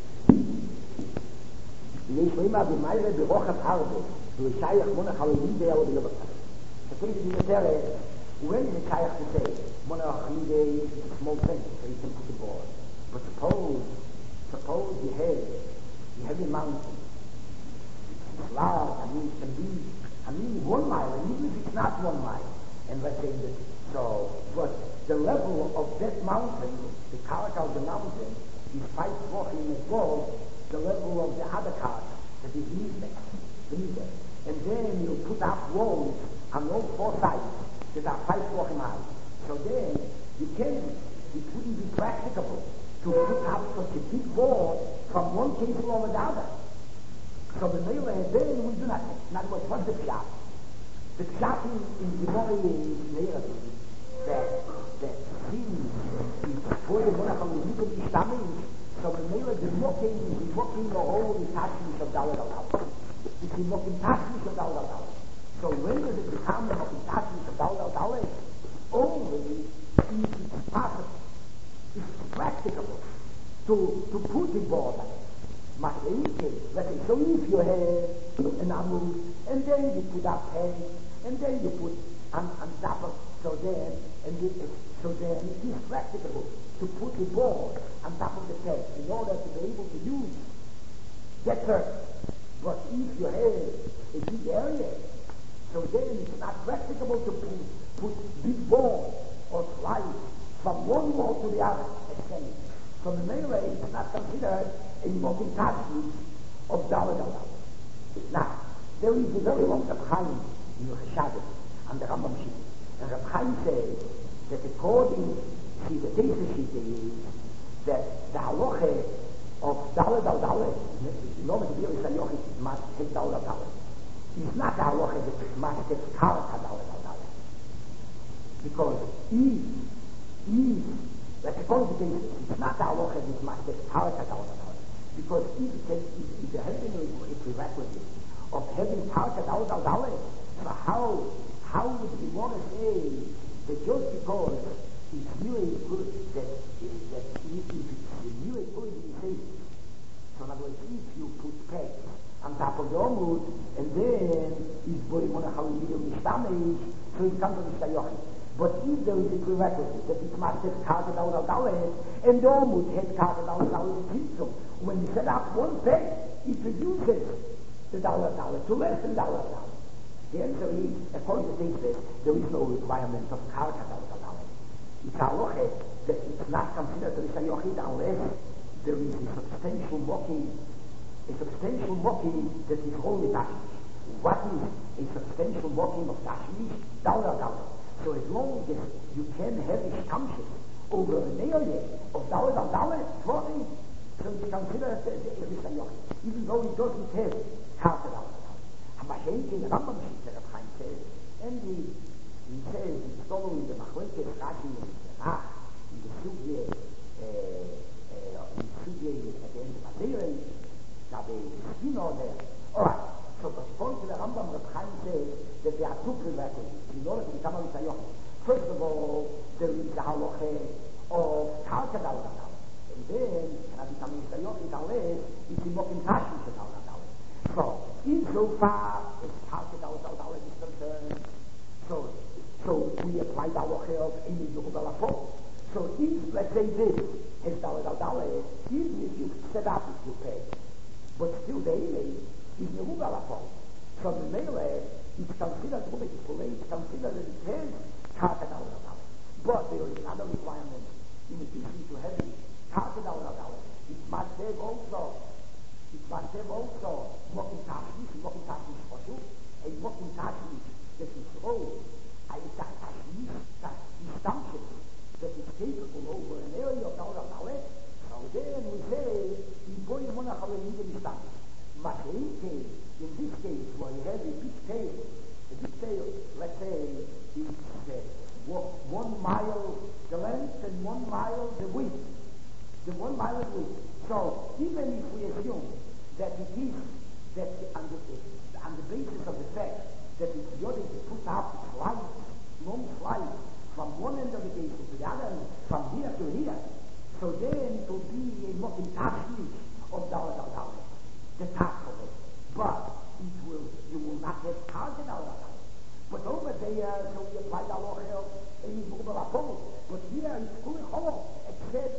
Speaker 1: יש רימה במיירה ברוחב הרבה, והוא שייך מונח הלידי או בלבטה. So this is the terrace, when is it שייך to say, מונח הלידי is a small thing, so you can put the board. But suppose you have a mountain. It's large, it can be 1 mile, and even if it's not 1 mile, and let's say that, but the level of that mountain, the karaka of the mountain, is 5 blocks above the level of the other karaka that is beneath it. And then you put up walls on all 4 sides that are 5 blocks high. So then it wouldn't be practicable to put up such a big wall from one table over the other. So the Meila and then we do nothing. In other words, what's the pshat? The pshat in Gemara is that since before the Monach HaLevim is coming, so the Meila is mocking the whole attachment of Dalet al Dalet. It's the mocking attachment of Dalet al Dalet. So when does it become the mocking attachment of Dalet al Dalet? Only if it's possible, it's practicable to put the board on it. Let's say, so if you have an amud, and then you put up hay, and then you put on top of, so then it is practicable to put the board on top of the peg in order to be able to use that surface. But if you have a big area, so then it's not practicable to put big balls or slides from one wall to the other at the same. So the melee is not considered a multi-attachment of Dalet al Dalet. Now, there is a very long Reb Chaim in the Cheshadet and the Rambam Shita. And Reb Chaim says that according to the Tesis Shita is that the halacha of Dalet al Dalet, normally the Biur is a yochid, must take Dalet al Dalet. It's not the halacha that must take Karka Dalet al Dalet. Because like according to this, it's not the halacha that must take Karka Dalet al Dalet. Because if there has been a prerequisite of having Karka Dalet al Dalet, so how would we want to say that just because it's really good that if it's really good in the so in other words, if you put pegs on top of the omud and then it's very monachal mishtameish, so it comes to the shayochi. But if there is a prerequisite that it must have karka dalet al dalet and the omud has karka dalet al dalet, when you set up one peg, it reduces the dalet al dalet to less than dalet al dalet. The answer is, according to this, there is no requirement of karka dalet al dalet. It's halacha that it's not considered to be shayochid unless there is a substantial mocking that is only tashmish. What is a substantial mocking of tashmish? Dalet al dalet. So as long as you can have a stamship over an area of dalet al dalet, so it's considered as a shayochid, even though it doesn't have karka dalet al dalet. The Rambam says, and he says it's following the Machlekes Rashi in the Sugye at the end of Adere, now the Spino there. Alright, so according to the Rambam, Reb Chaim says that there are two prerequisites in order to become a Shayochid. First of all, there is the halacha of Karka dalet al dalet, and then can I become a Shayochid unless it's in Mokim Tashmish dalet al dalet. So, insofar as Karka dalet al dalet is concerned, so we apply the halacha of Eini Yehuda Lafo. So if, let's say this is dalet al dalet, even if you set up if you pay, but still the Eini is Yehuda Lafo. So the Mele is considered it's considered that it has Karka dalet al dalet. But there is another requirement in addition to having Karka dalet al dalet. It must have also Mokim Tashmish Choshu, a Mokim Tashmish that is a Tashmish that is capable over an area of dalet al dalet. So then we say, in this case, where you have a big tail, let's say it's 1 mile the length and 1 mile the width. The 1 mile the width. So even if we assume that it is that on the basis of the fact that it's yoding to put out long slides from one end of the gate to the other end, from here to here, so then it will be a Mokim Tashmish of dalet al dalet, the top of it. But you will not have Karka dalet al dalet. But over there, so we apply the halacha of Eini Yehuda Lafo. But here it's fully hollow, except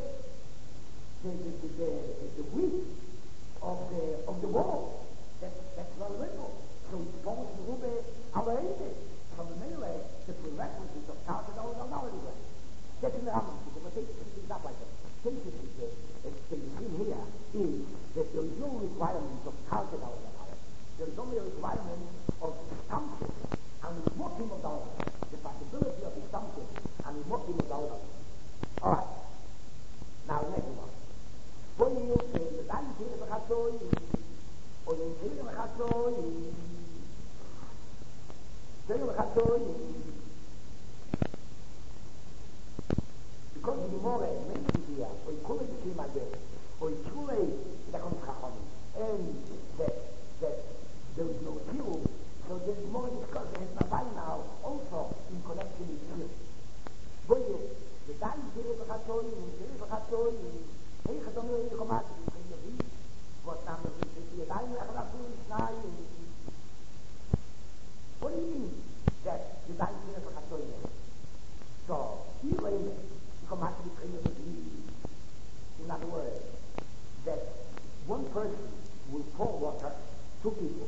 Speaker 1: the width of the wall. That's very little. So it's Pons Merube Alaide. From the Mele, the prerequisite of Karka dalet al dalet is right. That's in the Rambam. But it's not like that. As can be seen here, is that there is no requirement of Karka dalet al dalet. There is only a requirement of stamship and the Mokim of dalet. The possibility of the stamship and the Mokim of dalet. Alright. Now next one. When you say the Dan Tere B'Chatzoi, or the Tere B'Chatzoi, because the Gemara mentions here, or Kule became again, or Kule became Chachoni, and that there is no Kiru, so the Gemara discusses it now also in connection with Kiru. But the Dan Tere B'Chatzoi, Eichad Omer Eichad Omer what now the Dan what do you mean that the Dan Tere B'Chatzoi? So, in other words, that one person will pour water, two people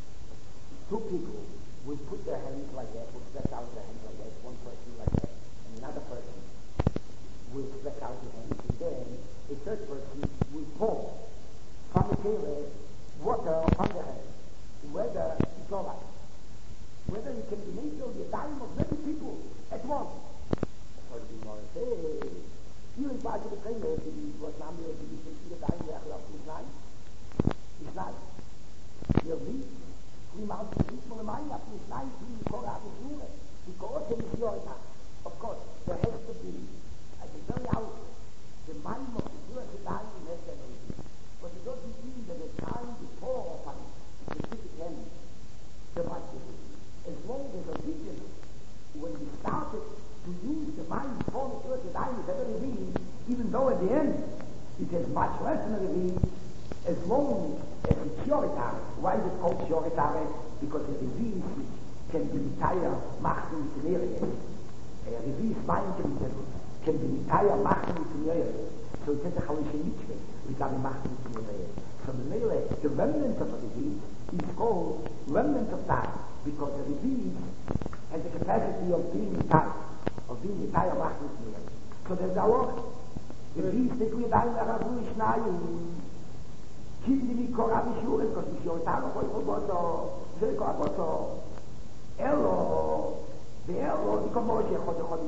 Speaker 1: will put their hands like that, will stretch out their hands like that, one person like that, and another person will stretch out his hands, and then a third person will pour from the table water upon their hands, whether it's all right. Whether you can enable the time of many people at once. So the Gemara says, you invite the Träne, die was haben wir die Geschichte da in der Lauf nicht nein. Ist nein. Wir wie mal nicht mal mein ab nicht nein, die Korea Schule. Die Korea ist ja of course, there has to be I can tell you how the mind of the Jewish dying in that generation. But it doesn't mean that the time before of the specific end, the mind as long as obedience, when we started to use the mind before the Jewish dying is ever revealed, even though at the end it has much less than revealed, as long as it's Shoritare. Why is it called Shoritare? Because it reveals which can be entire Macht in the reveals mind can be entire Macht in the so it says a Chalisha Mitzvah regarding Macht in the so the remnant of a reveal is called remnant of time because the reveal has the capacity of being entire Macht in the so there's a lot reveals that we die in the Rabu Ishnai Kindi mi Korah Mishur because Mishur Tano Koi Koboto Zeko Aboto Elo the Elo the Komoshe Chode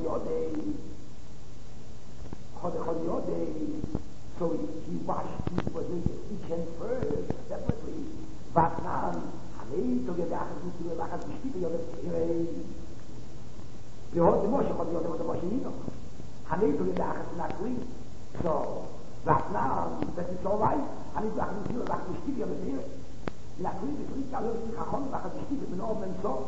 Speaker 1: Yodei so he washed he was each hand first separately but now Hanei to get the Achas Mishur Achas Mishur Yodei Behold the Moshe Chode Yodei the Moshe Yino Hanei to get the Achas Mishur so but now that it's all right אני צריך להגיד לך משתיק יום הזה להקריב את ריק עלו את חכון ואחד משתיק את בנור בן סוף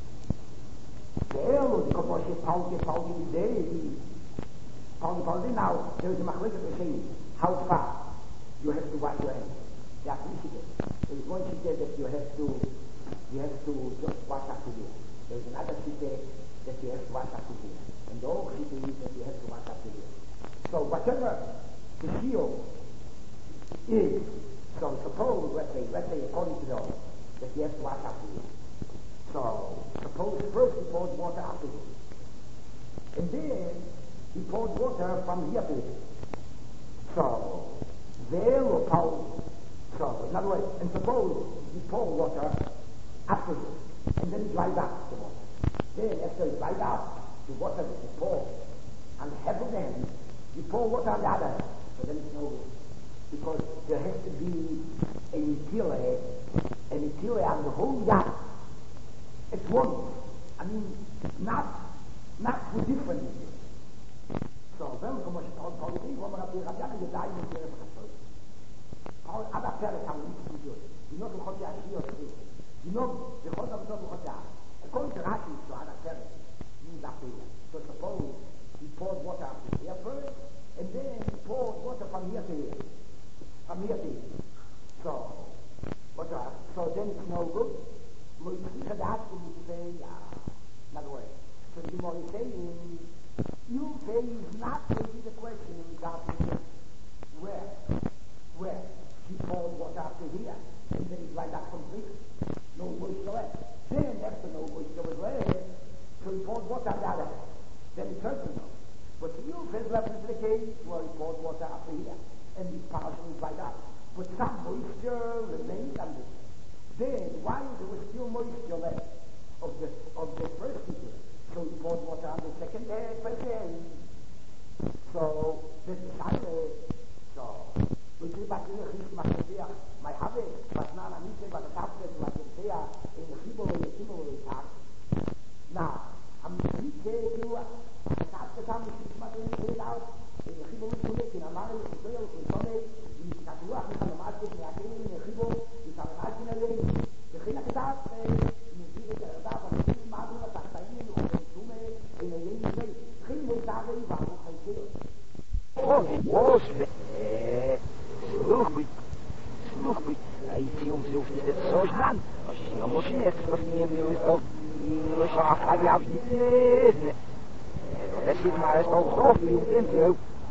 Speaker 1: ואלו זה כמו שפאולגי מידי פאולגי now there is a מחלקת saying how far you have to wash your hands that's Michigan there is one shite that you have to just wash after you there is another shite that you have to wash after you and the whole shite is that you have to wash after you so whatever the shield is, so suppose, let's say according to those, that you have to wash after you. So, suppose first he poured water after you. And then he poured water from here to here. So, there will pour, so, in other words, and suppose he poured water after you, and then he dried up the water. Then after he dried up, the water that he poured on the head of the hand, you pour water on the other hand, so then it's no good. Because there has to be a mitile on the whole yacht at once. I mean, not with different mitile. So, then we come to Paul King, when we're up here, Rabbi Yana, die in the Eretz HaShoyim. Paul, other parents have to do it. You know, the Chotya Ashiyah to do it. You know, the Chotya of the Chotya. According to Rashi, so other parents means after here. So suppose he poured water up to here first, and then he poured water from here to here. From here to here. So then it's no good. We had asked him to say, in other words, so the more is saying, you say is not maybe the question in regard to where he poured water after here, and then it's right up completely. No moisture left. Then after no moisture was left, so he poured water on the other hand. Then it's certainly no. But the you says left is the case where he poured water after here. And it's partially dried up. But some moisture remained on this. Then, while there was still moisture left of the first heater, so he poured water on the second again. So, the decided, so, we see back in the Christ, my habit, but now I need to say, but the top says, like I say, in the Hebrew part. Now, I'm going to say to you, the top says, I'm going to say it out. in Chibo Mikulik, in Amare, in Israel, in Sonei, in Katuach, in Halamasik, in Akelim, in Chibo, in Saranakin Alei, in Chinakitat, in Zirek, in Adav, in Chibo Madu, in Tachtayim, in Sume, in Elim, in Zay, Chibo Zagei, in Baruch HaYisrael.
Speaker 5: Слухай, הייתי ומזופתי לצושן, אשר מושנץ בפנים יוסטוב, לא שרף עליו ניתן. Das ist mal das auch so, wie im Interview.